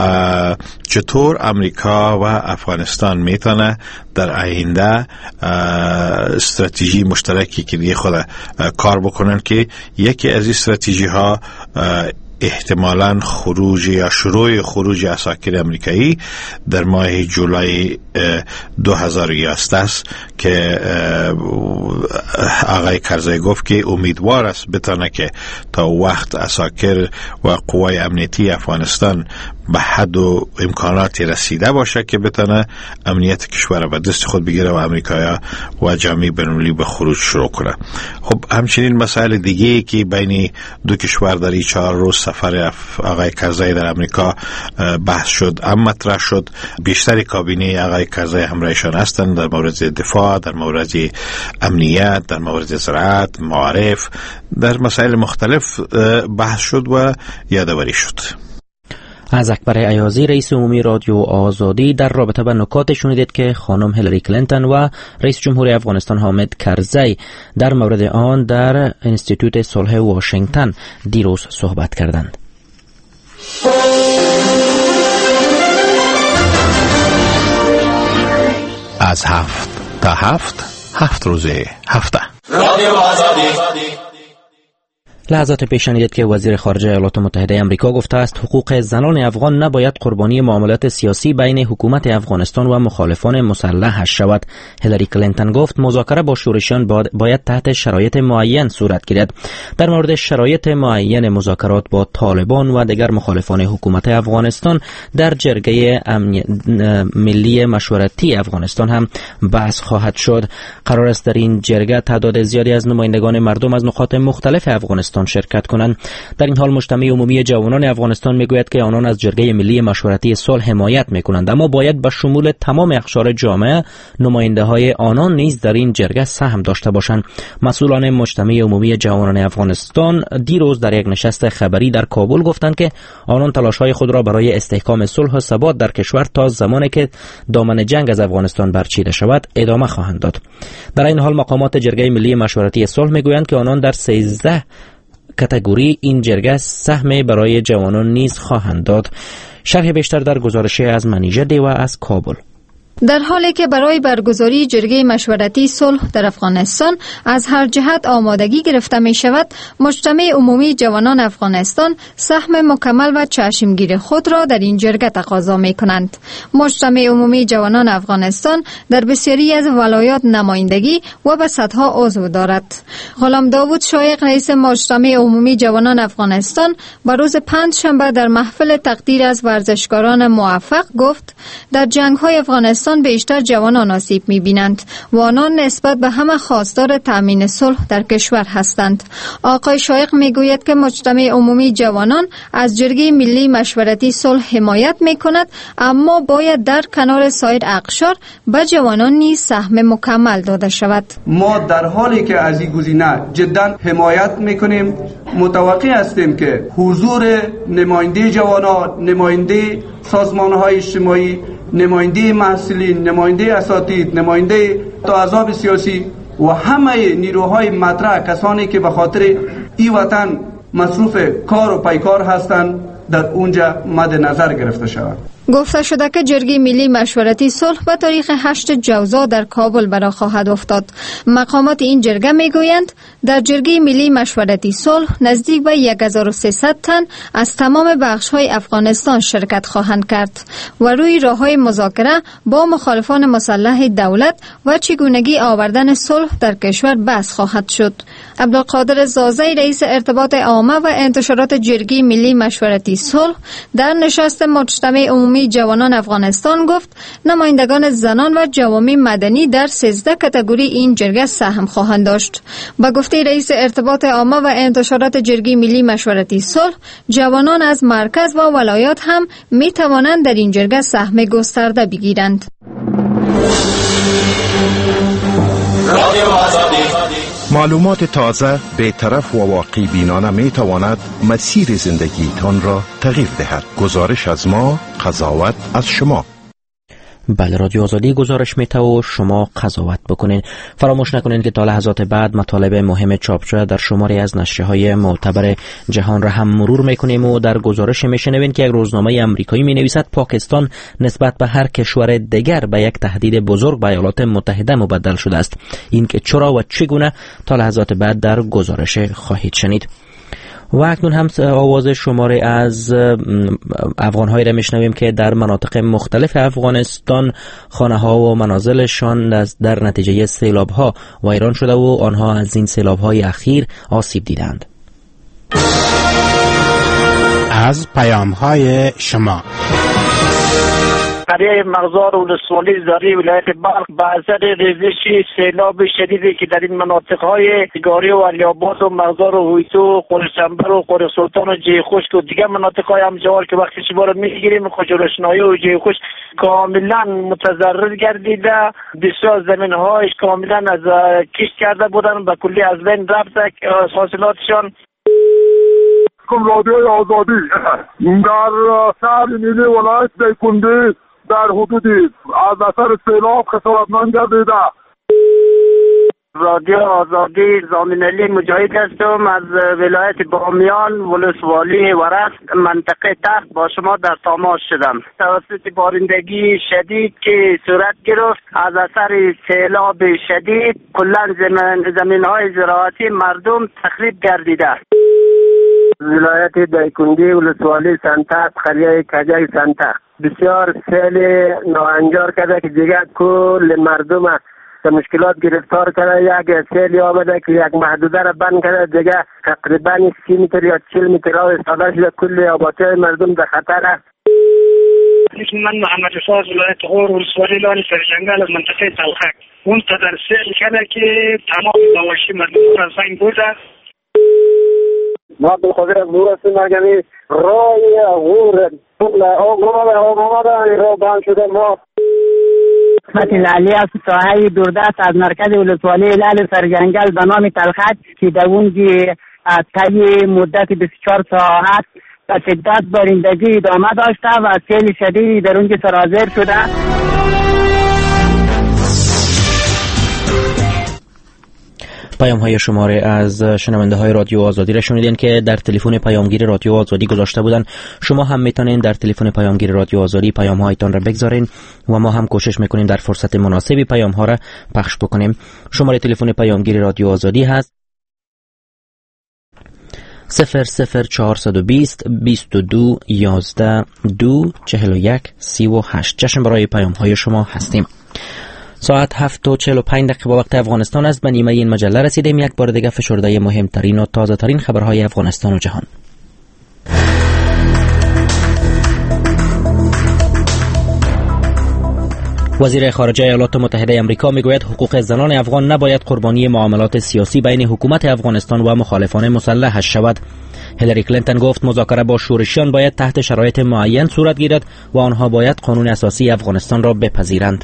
Speaker 4: چطور امریکا و افغانستان میتونه در آینده استراتژی مشترکی که دیگه خود کار بکنن که یکی از این استراتژی ها احتمالاً خروج یا شروع خروج عساکر امریکایی در ماه جولای دو هزار و یازده است که آقای کرزی گفت که امیدوار است بتونه که تا وقت عساکر و قوای امنیتی افغانستان به حد و امکاناتی رسیده باشه که بتونه امنیت کشور به دست خود بگیره و امریکایا و جامعه بین‌المللی به خروج شروع کنه. خب همچنین مسائل دیگه که بین دو کشور در این چهار روز سفر آقای کرزی در امریکا بحث شد، اما مطرح شد. بیشتر کابینه آقای کرزی همراهشان هستند در مورد دفاع، در مورد امنیت، در مورد زراعت، معارف، در مسائل مختلف بحث شد و یادآوری شد.
Speaker 15: از اکبر ایازی رئیس عمومی رادیو آزادی در رابطه با نکات شنیدید که خانم هیلاری کلینتون و رئیس جمهور افغانستان حامد کرزی در مورد آن در انستیتوت صلح واشنگتن دیروز صحبت کردند.
Speaker 4: از هفت تا هفت هفت روزه هفته
Speaker 15: رادیو آزادی. لحظات پیش شنیدید که وزیر خارجه ایالات متحده آمریکا گفته است حقوق زنان افغان نباید قربانی معاملات سیاسی بین حکومت افغانستان و مخالفان مسلحش شود. هیلاری کلینتون گفت مذاکره با شورشیان باید تحت شرایط معین صورت گیرد. در مورد شرایط معین مذاکرات با طالبان و دیگر مخالفان حکومت افغانستان در جرگه ملی مشورتی افغانستان هم بحث خواهد شد. قرار است در این جرگه تعداد زیادی از نمایندگان مردم از نقاط مختلف افغانستان افغانستان شرکت کنند. در این حال مجتمع عمومی جوانان افغانستان میگوید که آنان از جرگه ملی مشورتی صلح حمایت میکنند، اما باید به شمول تمام اقشار جامعه نماینده های آنان نیز در این جرگه سهم داشته باشند. مسئولان مجتمع عمومی جوانان افغانستان دیروز در یک نشست خبری در کابل گفتند که آنان تلاش‌های خود را برای استحکام صلح و ثبات در کشور تا زمانی که دامن جنگ از افغانستان برچیده شود ادامه خواهند داد. در این حال مقامات جرگه ملی مشورتی صلح میگویند که آنان در سیزده کاتگوری این جرگه سهم برای جوانان نیز خواهند داد. شرح بیشتر در گزارش از منیژه دیوه از کابل.
Speaker 17: در حالی که برای برگزاری جرگه مشورتی صلح در افغانستان از هر جهت آمادگی گرفته می شود، مجتمع عمومی جوانان افغانستان سهم مکمل و چشمگیر خود را در این جرگه تقاضا می کنند. مجتمع عمومی جوانان افغانستان در بسیاری از ولایات نمایندگی و به صدها عضو دارد. غلام داوود شایق رئیس مجتمع عمومی جوانان افغانستان به روز پنجشنبه در محفل تقدیر از ورزشکاران موفق گفت در جنگ‌های افغانستان بیشتر جوانان آسیب می‌بینند و آنان نسبت به همه خواستار تامین صلح در کشور هستند. آقای شایق میگوید که مجتمع عمومی جوانان از جرگه ملی مشورتی صلح حمایت می‌کند، اما باید در کنار سایر اقشار به جوانان نیز سهم مکمل داده شود.
Speaker 9: ما در حالی که از این گزینه جدا حمایت می‌کنیم، متوقع هستیم که حضور نماینده جوانان، نماینده سازمان‌های اجتماعی، نماینده محصلین، نماینده اساتید، نماینده احزاب سیاسی و همه نیروهای مطرح، کسانی که به خاطر این وطن مصروف کار و پیکار هستند، در اونجا مد نظر گرفته شود.
Speaker 17: گفته شده که جرگه ملی مشورتی صلح به تاریخ هشت جوزا در کابل برا خواهد افتاد. مقامات این جرگه میگویند در جرگه ملی مشورتی صلح نزدیک به هزار و سیصد تن از تمام بخش‌های افغانستان شرکت خواهند کرد و روی راه‌های مذاکره با مخالفان مسلح دولت و چگونگی آوردن صلح در کشور بحث خواهد شد. عبدالقادر زازی رئیس ارتباط عامه و انتشارات جرگه ملی مشورتی صلح در نشست مجتمع عمومی جوانان افغانستان گفت نمایندگان زنان و جوامع مدنی در سیزده کاتگوری این جرگه سهم خواهند داشت. با گفته رئیس ارتباط عامه و انتشارات جرگه ملی مشورتی صلح، جوانان از مرکز و ولایات هم می توانند در این جرگه سهم گسترده بگیرند.
Speaker 18: معلومات تازه، بی‌طرف و واقعی بینانه می تواند مسیر زندگی تان را تغییر دهد. گزارش از ما، قضاوت از شما.
Speaker 15: بله، رادیو آزادی گزارش میته و شما قضاوت بکنین. فراموش نکنین که تا لحظات بعد مطالب مهم چاپ شده در شماری از نشریه‌های معتبر جهان را هم مرور میکنیم و در گزارش میشنوین که یک روزنامه آمریکایی مینویسد پاکستان نسبت به هر کشور دیگر به یک تهدید بزرگ به ایالات متحده مبدل شده است. این که چرا و چگونه تا لحظات بعد در گزارش خواهید شنید. و اکنون هم آواز شماره از افغان‌هایی را میشنویم که در مناطق مختلف افغانستان خانه‌ها و منازلشان در نتیجه سیلاب‌ها ویران شده و آنها از این سیلاب‌های اخیر آسیب دیدند.
Speaker 19: از پیام‌های شما
Speaker 20: قریه مغزار ولسوالی زاری ولایت بلخ به اثر ریزش سیلاب شدیدی که در این مناطق‌های گاری و علی‌آباد و مغزار و هویتو، قرشنبر و قره سلطان و جیخشک و دیگر مناطق‌های همجوار که وقتی شما رو می‌گیریم خجالشنایی و جیخشک کاملا متضرر گردیده، بسیار زمین‌هایش کاملا از کشت کرده بودن، به کلی از بین رفته حاصلاتشان.
Speaker 21: رادیوی آزادی در شهر نیلی ولایت دایکنډي در حدود از اثر سیلاب خسارتمند گردیده.
Speaker 20: رادیو آزادی زامن علی مجاهد هستم از ولایت بامیان ولسوالی ورس منطقه تخت با شما در تماس شدم. توسط بارندگی شدید که صورت گرفت از اثر سیلاب شدید کلا زمین زمین های زراعتی مردم تخریب گردیده. ولایت دایکنډي ولسوالی سنتخت قریه کجای سنتخت بسیار سیل ناهنجار کرده که دیگه کل مردم به مشکلات گرفتار کرده. یک سیلی آمده که یک محدوده را بند کرده، دیگه تقریبا سی متر یا چل متر را استفاده شده، کل آبادی مردم در خطر است.
Speaker 22: من محمد رفاز ولایت غور ولسوالی لانی سرجنگل از منطقه تلخک اون قدر سیل کرده که تمام مواشی مردم را زنگ بوده.
Speaker 21: ما بالخاطر از دور هستیم مگمی رای غور طول آمده آمده را بند شده. ما
Speaker 2: خدمت علی از ساحه دوردست از مرکز ولسوالی لال سرجنگل به نام تلخط که در اونجی طی مدت بیست و چهار ساعت به شدت بارندگی ادامه داشته و سیل شدیدی در اونجا سرازیر شده.
Speaker 15: پیام های شماره از شنونده های رادیو آزادی را شنیدین که در تلفن پیامگیر رادیو آزادی گذاشته بودن. شما هم میتونین در تلفن پیامگیر رادیو آزادی پیام هایتان را بگذارین و ما هم کوشش میکنیم در فرصت مناسبی پیام ها را پخش بکنیم. شماره تلفن پیامگیر رادیو آزادی هست صفر صفر چهارصد و بیست بیست و دو یازده دو چهل و یک سی و هشت. جشن برای پیام های شما هستیم. ساعت هفت و چهل و پنج دقیقه با وقت افغانستان است. به نیمه این مجله رسیدیم. یک بار دیگه فشرده مهمترین و تازه ترین خبرهای افغانستان و جهان. وزیر خارجه ایالات متحده آمریکا میگوید حقوق زنان افغان نباید قربانی معاملات سیاسی بین حکومت افغانستان و مخالفان مسلحش شود. هیلاری کلینتون گفت مذاکره با شورشیان باید تحت شرایط معین صورت گیرد و آنها باید قانون اساسی افغانستان را بپذیرند.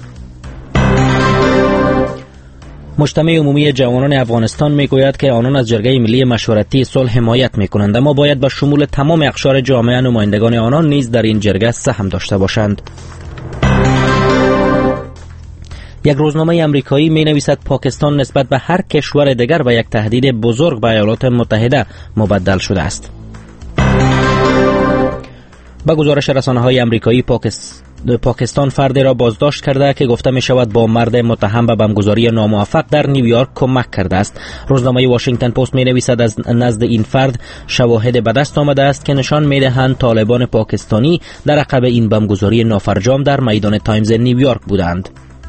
Speaker 15: مجتمع عمومی جوانان افغانستان میگوید که آنان از جرگه ملی مشورتی صلح حمایت میکنند، اما باید به شمول تمام اقشار جامعه نمایندگان آنان نیز در این جرگه سهم داشته باشند. یک روزنامه امریکایی می نویسد پاکستان نسبت به هر کشور دیگر به یک تهدید بزرگ به ایالات متحده مبدل شده است. با گزارش رسانه‌های امریکایی پاکستان پاکستان فردی را بازداشت کرده که گفته می شود با مرد متهم به بمبگذاری ناموفق در نیویورک کمک کرده است. روزنامه واشنگتن پست می نویسد از نزد این فرد شواهد به دست آمده است که نشان می دهند طالبان پاکستانی در عقب این بمبگذاری نافرجام در میدان تایمز نیویورک بودند.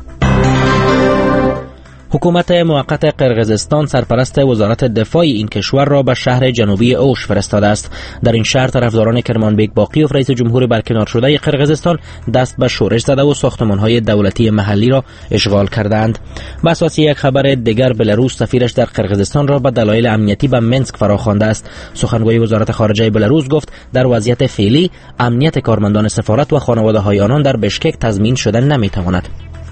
Speaker 15: حکومت موقت قرقیزستان سرپرست وزارت دفاع این کشور را به شهر جنوبی اوش فرستاده است. در این شهر طرفداران کرمانبک باقیوف رئیس جمهور برکنار شده قرقیزستان دست به شورش زده و ساختمان‌های دولتی محلی را اشغال کردند. بر اساس یک خبر دیگر بلاروس سفیرش در قرقیزستان را به دلایل امنیتی به منسک فراخوانده است. سخنگوی وزارت خارجه بلاروس گفت در وضعیت فعلی امنیت کارمندان سفارت و خانواده‌های آنان در بشکک تضمین شدن نمی‌تواند.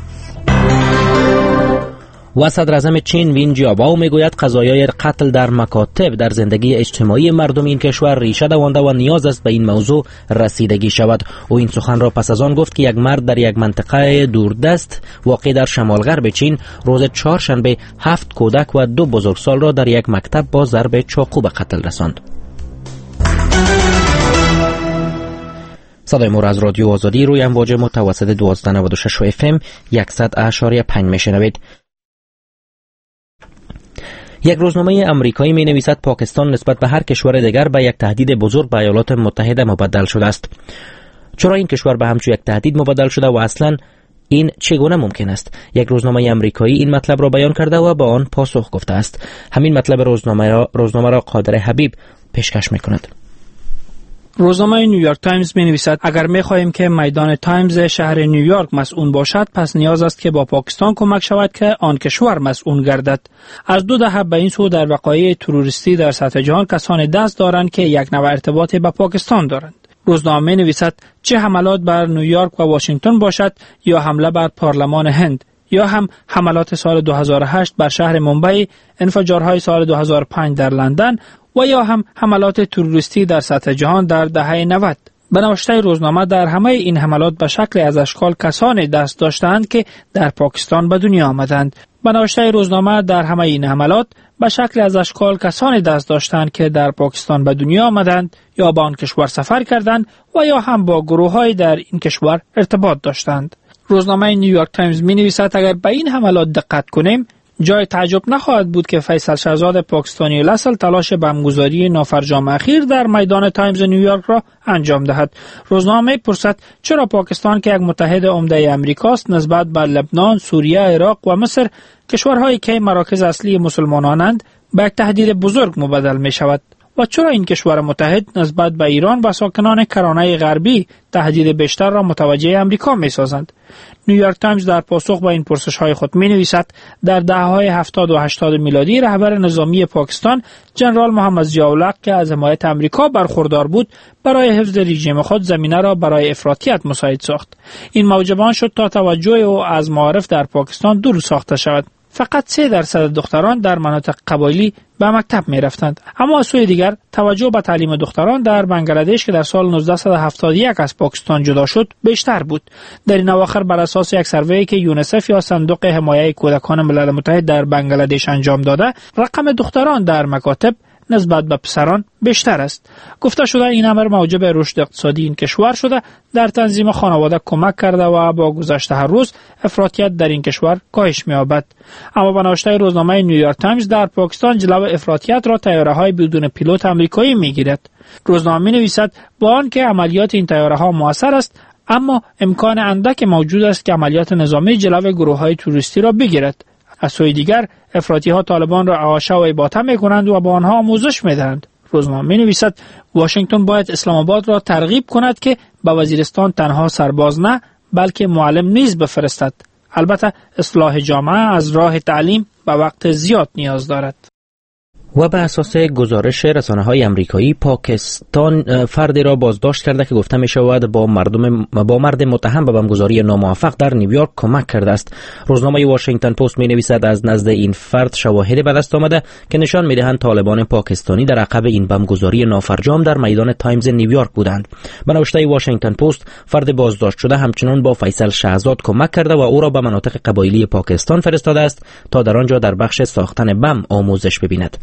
Speaker 15: و صدر اعظم چین وین جیاباو میگوید قضایای قتل در مکاتب در زندگی اجتماعی مردم این کشور ریشه دوانده و نیاز است به این موضوع رسیدگی شود. او این سخن را پس از آن گفت که یک مرد در یک منطقه دوردست واقع در شمال غرب چین روز چهارشنبه هفت کودک و دو بزرگسال را در یک مکتب با ضرب چاقو به قتل رساند. صدای ما از رادیو آزادی روی امواج متوسط دویست و نود و شش اف ام صد و پنج میشنوید. یک روزنامه امریکایی می نویسد پاکستان نسبت به هر کشور دیگر به یک تهدید بزرگ به ایالات متحده مبدل شده است. چرا این کشور به همچون یک تهدید مبدل شده و اصلا این چگونه ممکن است؟ یک روزنامه امریکایی این مطلب را بیان کرده و با آن پاسخ گفته است. همین مطلب روزنامه را روزنامه را قادر حبیب پیشکش می کند.
Speaker 3: روزنامه نیویورک تایمز می نویسد اگر می خواهیم که میدان تایمز شهر نیویورک مسئول باشد پس نیاز است که با پاکستان کمک شود که آن کشور مسئول گردد. از دو دهه به این سو در وقایع تروریستی در سطح جهان کسان دست دارند که یک نوع ارتباط به پاکستان دارند. روزنامه می نویسد چه حملات بر نیویورک و واشنگتن باشد یا حمله بر پارلمان هند یا هم حملات سال دو هزار و هشت بر شهر ممبئی، انفجارهای سال دو هزار و پنج در لندن و یا هم حملات تروریستی در سطح جهان در دهه نود. به نوشته روزنامه در همه این حملات به شکل از اشکال کسانی دست داشتند که در پاکستان به دنیا آمدند. به نوشته روزنامه در همه این حملات به شکل از اشکال کسانی دست داشتند که در پاکستان به دنیا آمدند یا به آن کشور سفر کردند و یا هم با گروه‌های در این کشور ارتباط داشتند. روزنامه نیویورک تایمز می‌نویسد اگر به این حملات دقت کنیم جای تعجب نخواهد بود که فیصل شهزاد پاکستانی الاصل تلاش بمبگذاری نافرجام اخیر در میدان تایمز نیویورک را انجام دهد. روزنامه پرسد چرا پاکستان که یک متحد عمده امریکاست نسبت به لبنان، سوریه، عراق و مصر کشورهایی که مراکز اصلی مسلمانانند به یک تهدید بزرگ مبدل می شود. و چرا این کشور متحد نسبت به ایران و ساکنان کرانه غربی تهدید بیشتر را متوجه امریکا می سازند؟ نیویورک تایمز در پاسخ به این پرسش های خود می نویسد در دهه‌های هفتاد و هشتاد میلادی رهبر نظامی پاکستان جنرال محمد ضیاءالحق که از حمایت امریکا برخوردار بود برای حفظ رژیم خود زمینه را برای افراطیت مساعد ساخت. این موجب شد تا توجه او از معارف در پاکستان دور ساخته شود. فقط سه درصد دختران در مناطق قبایلی به مکتب می رفتند. اما از سوی دیگر توجه به تعلیم دختران در بنگلادش که در سال نوزده هفتاد و یک از پاکستان جدا شد بیشتر بود. در این اواخر بر اساس یک سروی که یونیسف یا صندوق حمایت کودکان ملل متحد در بنگلادش انجام داده، رقم دختران در مکاتب نسبت به پسران بیشتر است. گفته شده این امر موجب رشد اقتصادی این کشور شده، در تنظیم خانواده کمک کرده و با گذشت هر روز افراطیت در این کشور کاهش می‌یابد. اما به نوشته روزنامه نیویورک تایمز در پاکستان جلو افراطیت را طیاره‌های بدون پیلوت آمریکایی می‌گیرد. روزنامه می‌نویسد با آنکه عملیات این طیاره‌ها موثر است، اما امکان اندک موجود است که عملیات نظامی جلو گروه‌های توریستی را بگیرد. از سوی دیگر افراطی‌ها طالبان را احاطه و احاطه می‌کنند و به آنها آموزش می‌دهند. روزنامه می‌نویسد واشنگتن باید اسلام آباد را ترغیب کند که به وزیرستان تنها سرباز نه بلکه معلم نیز بفرستد. البته اصلاح جامعه از راه تعلیم به وقت زیاد نیاز دارد.
Speaker 15: و به اساس گزارش رسانه‌های آمریکایی، پاکستان فردی را بازداشت کرده که گفته می‌شود با مردم با مرد متهم به بمبگذاری ناموفق در نیویورک کمک کرده است. روزنامه واشنگتن پست می‌نویسد از نزد این فرد شواهد به دست آمده که نشان می‌دهند طالبان پاکستانی در عقب این بمبگذاری نافرجام در میدان تایمز نیویورک بودند. به نوشته واشنگتن پست، فرد بازداشت شده همچنان با فیصل شهزاد کمک کرده و او را به مناطق قبایلی پاکستان فرستاده است تا در آنجا در بخش ساختن بم آموزش ببیند.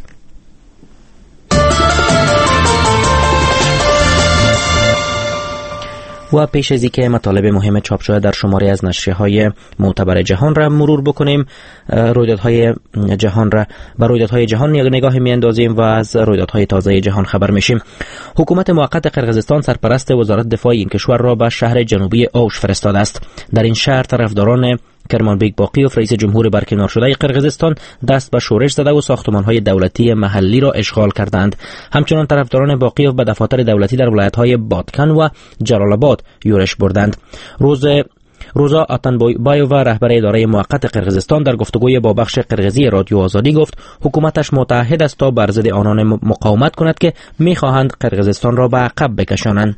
Speaker 15: و پیش از اینکه مطالب مهم چاپ شده در شماری از نشریه‌های معتبر جهان را مرور بکنیم، رویدادهای جهان را و رویدادهای جهان نگاه می‌اندازیم و از رویدادهای تازه جهان خبر میشیم. حکومت موقت قرقیزستان سرپرست وزارت دفاع این کشور را به شهر جنوبی اوش فرستاده است. در این شهر طرفداران کرمانبیک باقیوف رئیس جمهور برکنار شده قرقیزستان دست به شورش زده و ساختمان‌های دولتی محلی را اشغال کردند. همچنان طرفداران باقیوف به دفاتر دولتی در ولایت‌های بادکن و جلال آباد یورش بردند. روز روزا آتانبایوف رهبر اداره موقت قرقیزستان در گفتگوی با بخش قرقیزی رادیو آزادی گفت حکومتش متعهد است تا بر ضد آنان مقاومت کند که می‌خواهند قرقیزستان را به عقب بکشانند.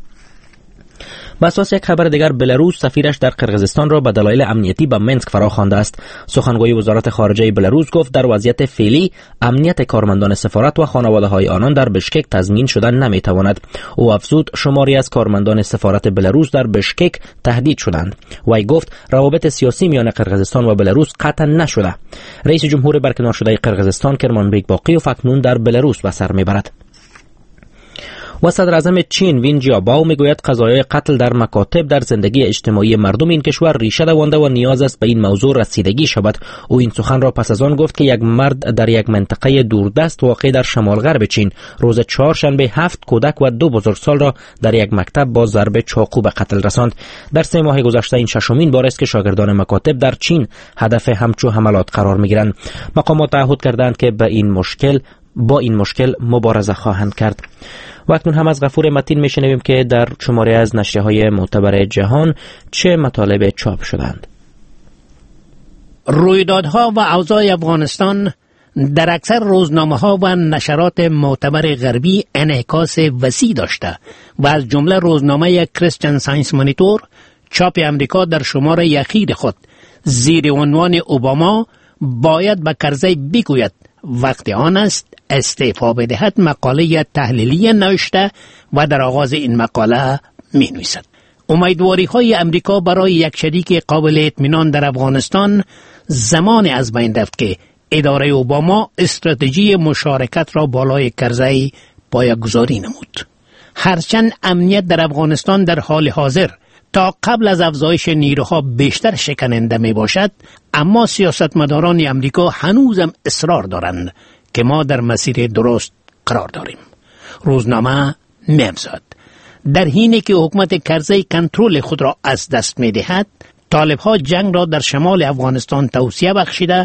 Speaker 15: به اساس یک خبر دیگر، بلاروس سفیرش در قرقیزستان را به دلایل امنیتی به منسک فراخوانده است. سخنگوی وزارت خارجه بلاروس گفت در وضعیت فعلی امنیت کارمندان سفارت و خانواده‌های آنان در بشکک تضمین شدن نمی‌تواند. او افزود شماری از کارمندان سفارت بلاروس در بشکک تهدید شدند. وی گفت روابط سیاسی میان قرقیزستان و بلاروس قطع نشده. رئیس جمهور برکنار شده قرقیزستان کرمانبیک باقیوف اکنون در بلاروس به سر میبرد. و صدر اعظم چین وین جیاباو میگوید قضایای قتل در مکاتب در زندگی اجتماعی مردم این کشور ریشه دوانده و نیاز است به این موضوع رسیدگی شود. او این سخن را پس از آن گفت که یک مرد در یک منطقه دوردست واقع در شمال غرب چین روز چهارشنبه هفت کودک و دو بزرگسال را در یک مکتب با ضرب چاقو به قتل رساند. در سه ماه گذشته این ششمین بار است که شاگردان مکاتب در چین هدف همچو حملات قرار میگیرند. مقامات تعهد کردند که به این مشکل با این مشکل مبارزه خواهند کرد. و اکنون هم از غفور متین میشنویم که در شماره از نشریه‌های معتبر جهان چه مطالب چاپ شدند.
Speaker 6: رویدادها و اوضاع افغانستان در اکثر روزنامه‌ها و نشرات معتبر غربی انعکاس وسیع داشته و از جمله روزنامه کریستین ساینس مانیتور چاپ امریکا در شماره اخیر خود زیر عنوان اوباما باید به کرزی بگوید وقت آن است استعفا بدهد مقاله تحلیلی نوشته و در آغاز این مقاله می نویسد امیدواری های امریکا برای یک شریک قابل اطمینان در افغانستان زمان از بین رفت که اداره اوباما استراتژی مشارکت را بالای کرزی پایه‌گذاری نمود. هرچند امنیت در افغانستان در حال حاضر تا قبل از افزایش نیروها بیشتر شکننده می باشد، اما سیاستمداران امریکا هنوزم اصرار دارند که ما در مسیر درست قرار داریم. روزنامه می افزاید در حینی که حکومت کرزی کنترل خود را از دست می دهد، طالبها جنگ را در شمال افغانستان توسعه بخشیده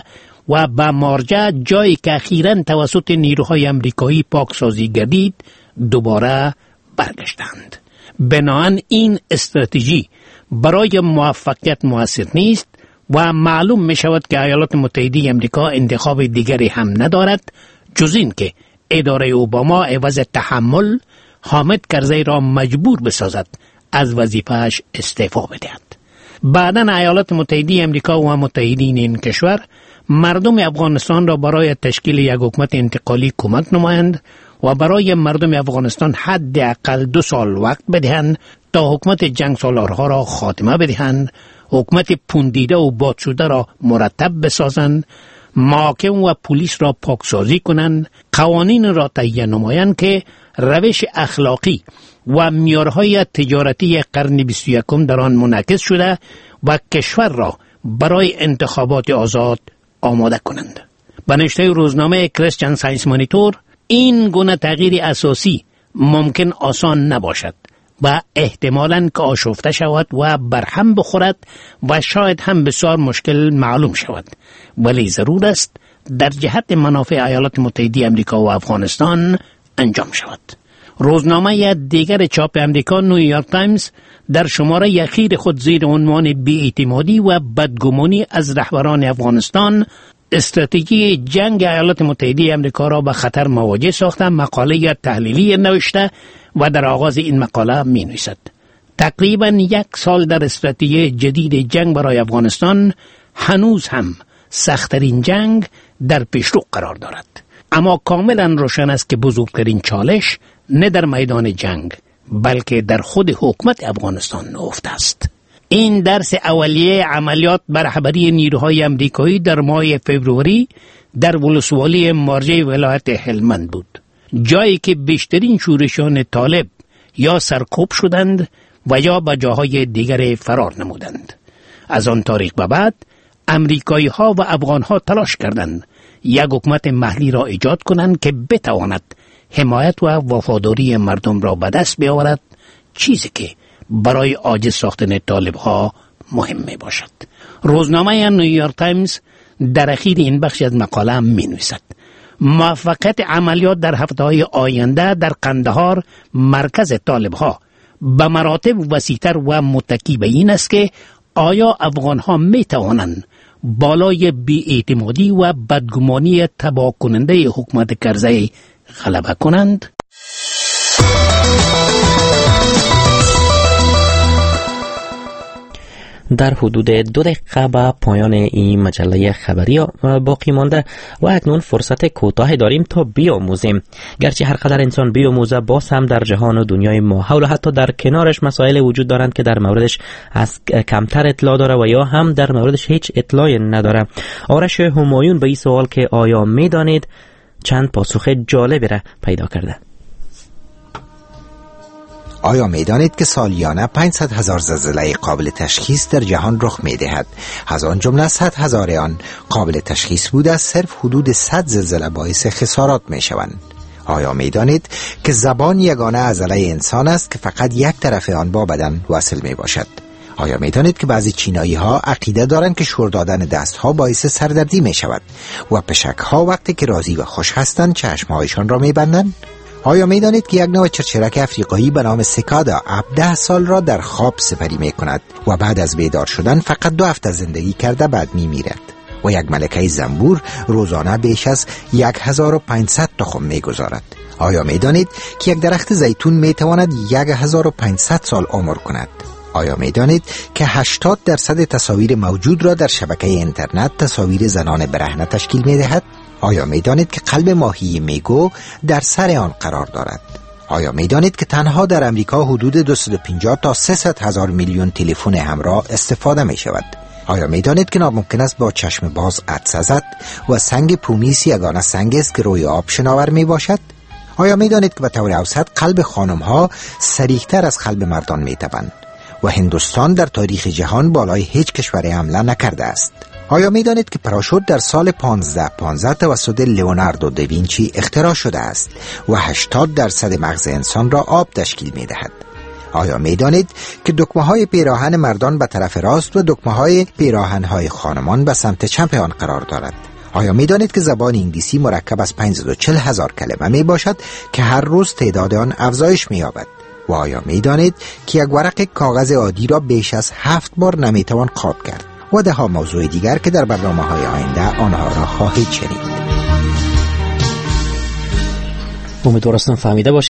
Speaker 6: و به مارجه جایی که اخیراً توسط نیروهای امریکایی پاکسازی گردید دوباره برگشتند. بنابراین این استراتژی برای موفقیت موثر نیست و معلوم می شود که ایالات متحده امریکا انتخاب دیگری هم ندارد جز این که اداره اوباما عوض تحمل حامد کرزی را مجبور بسازد از وظیفه‌اش استعفا بدهد. بعداً ایالات متحده امریکا و متحدین این کشور مردم افغانستان را برای تشکیل یک حکومت انتقالی کمک نمایند و برای مردم افغانستان حداقل دو سال وقت بدهند تا حکومت جنگ سالارها را خاتمه بدهند، حکومت پوندیده و باد شده را مرتب بسازند، محاکم و پلیس را پاکسازی کنند، قوانین را تهیه نمایند که روش اخلاقی و معیارهای تجارتی قرن بیست و یکم در آن منعکس شده و کشور را برای انتخابات آزاد آماده کنند. به نوشته روزنامه کریستین ساینس مانیتور، این گونه تغییر اساسی ممکن آسان نباشد و احتمالاً که آشفته شود و برهم بخورد و شاید هم بسیار مشکل معلوم شود، ولی ضرور است در جهت منافع ایالات متحده امریکا و افغانستان انجام شود. روزنامه دیگر چاپ امریکا نیویورک تایمز در شماره اخیر خود زیر عنوان بی‌اعتمادی و بدگمانی از رهبران افغانستان استراتژی جنگ ایالات متحده امریکا را به خطر مواجه ساخته مقاله تحلیلی نوشته و در آغاز این مقاله می نویسد: تقریبا یک سال در استراتژی جدید جنگ برای افغانستان هنوز هم سخت‌ترین جنگ در پیشرو قرار دارد، اما کاملا روشن است که بزرگترین چالش نه در میدان جنگ بلکه در خود حکومت افغانستان نهفته است. این درس اولیه عملیات بر رهبری نیروهای امریکایی در ماه فوریه در ولسوالی مارجه ولایت هلمند بود، جایی که بیشترین شورشیان طالب یا سرکوب شدند و یا به جاهای دیگر فرار نمودند. از آن تاریخ به بعد امریکایی ها و افغان ها تلاش کردند یک حکومت محلی را ایجاد کنند که بتواند حمایت و وفاداری مردم را به دست بیاورد، چیزی که برای عاجز ساختن طالب ها مهم می باشد. روزنامه نیویورک تایمز در اخیر این بخش از مقاله می نویسد: موفقیت عملیات در هفته‌های آینده در قندهار مرکز طالب ها به مراتب وسیع‌تر و متکی به این است که آیا افغان ها می توانند بالای بی‌اعتمادی و بدگمانی تباه کننده حکومت کرزی غلبه کنند؟
Speaker 15: در حدود دو دقیقه به پایان این مجله خبری باقی مانده و اکنون فرصت کوتاه داریم تا بیاموزیم. گرچه هر قدر انسان بیاموزه، باز هم در جهان و دنیای ما حول و حتی در کنارش مسائل وجود دارند که در موردش از کمتر اطلاع داره و یا هم در موردش هیچ اطلاعی نداره. آرش همایون به این سوال که آیا میدانید چند پاسخ جالبی را پیدا کرده.
Speaker 7: آیا میدانید که سالیانه پانصد هزار زلزله قابل تشخیص در جهان رخ میدهد؟ از آن جمله صد هزار آن قابل تشخیص بوده، صرف حدود صد زلزله باعث خسارات میشوند. آیا میدانید که زبان یگانه عضله انسان است که فقط یک طرف آن با بدن وصل می باشد؟ آیا میدانید که بعضی چینایی ها عقیده دارند که شور دادن دست ها باعث سردردی می شود و پشک ها وقتی که راضی و خوش هستند چشم هایشان را می بندند؟ آیا می دانید که یک نوع چرچرک افریقایی به نام سیکادا هفده سال را در خواب سپری می کند و بعد از بیدار شدن فقط دو هفته زندگی کرده بعد می میرد و یک ملکه زنبور روزانه بیش از یک هزار و پانصد تخم می گذارد؟ آیا می دانید که یک درخت زیتون می تواند یک هزار و پانصد سال عمر کند؟ آیا می دانید که هشتاد درصد تصاویر موجود را در شبکه اینترنت تصاویر زنان برهنه تشکیل می دهد؟ آیا می دانید که قلب ماهی میگو در سر آن قرار دارد؟ آیا می دانید که تنها در امریکا حدود دویست و پنجاه تا سیصد هزار میلیون تلفن همراه استفاده می شود؟ آیا می دانید که ناممکن است با چشم باز عدسه زد و سنگ پومیس یگانه سنگ است که روی آب شناور می باشد؟ آیا می دانید که به طور اوسط قلب خانم ها سریعتر از قلب مردان می تپند و هندوستان در تاریخ جهان بالای هیچ کشور حمله نکرده است؟ آیا می دانید که پراشوت در سال پانزده پانزده توسط لیوناردو دوینچی اختراع شده است و هشتاد درصد مغز انسان را آب تشکیل می دهد؟ آیا می دانید که دکمه های پیراهن مردان به طرف راست و دکمه های پیراهن های خانمان به سمت چپ آن قرار دارد؟ آیا می دانید که زبان انگلیسی مرکب از پانصد و چهل هزار کلمه می باشد که هر روز تعداد آن افزایش می یابد؟ و آیا می دانید که یک ورق کاغذ عادی را بیش از هفت بار نمی توان قاب کرد؟ و ده ها موضوع دیگر که در برنامه های آینده آنها را خواهید شنید.
Speaker 15: امیدوارم فهمیده باشید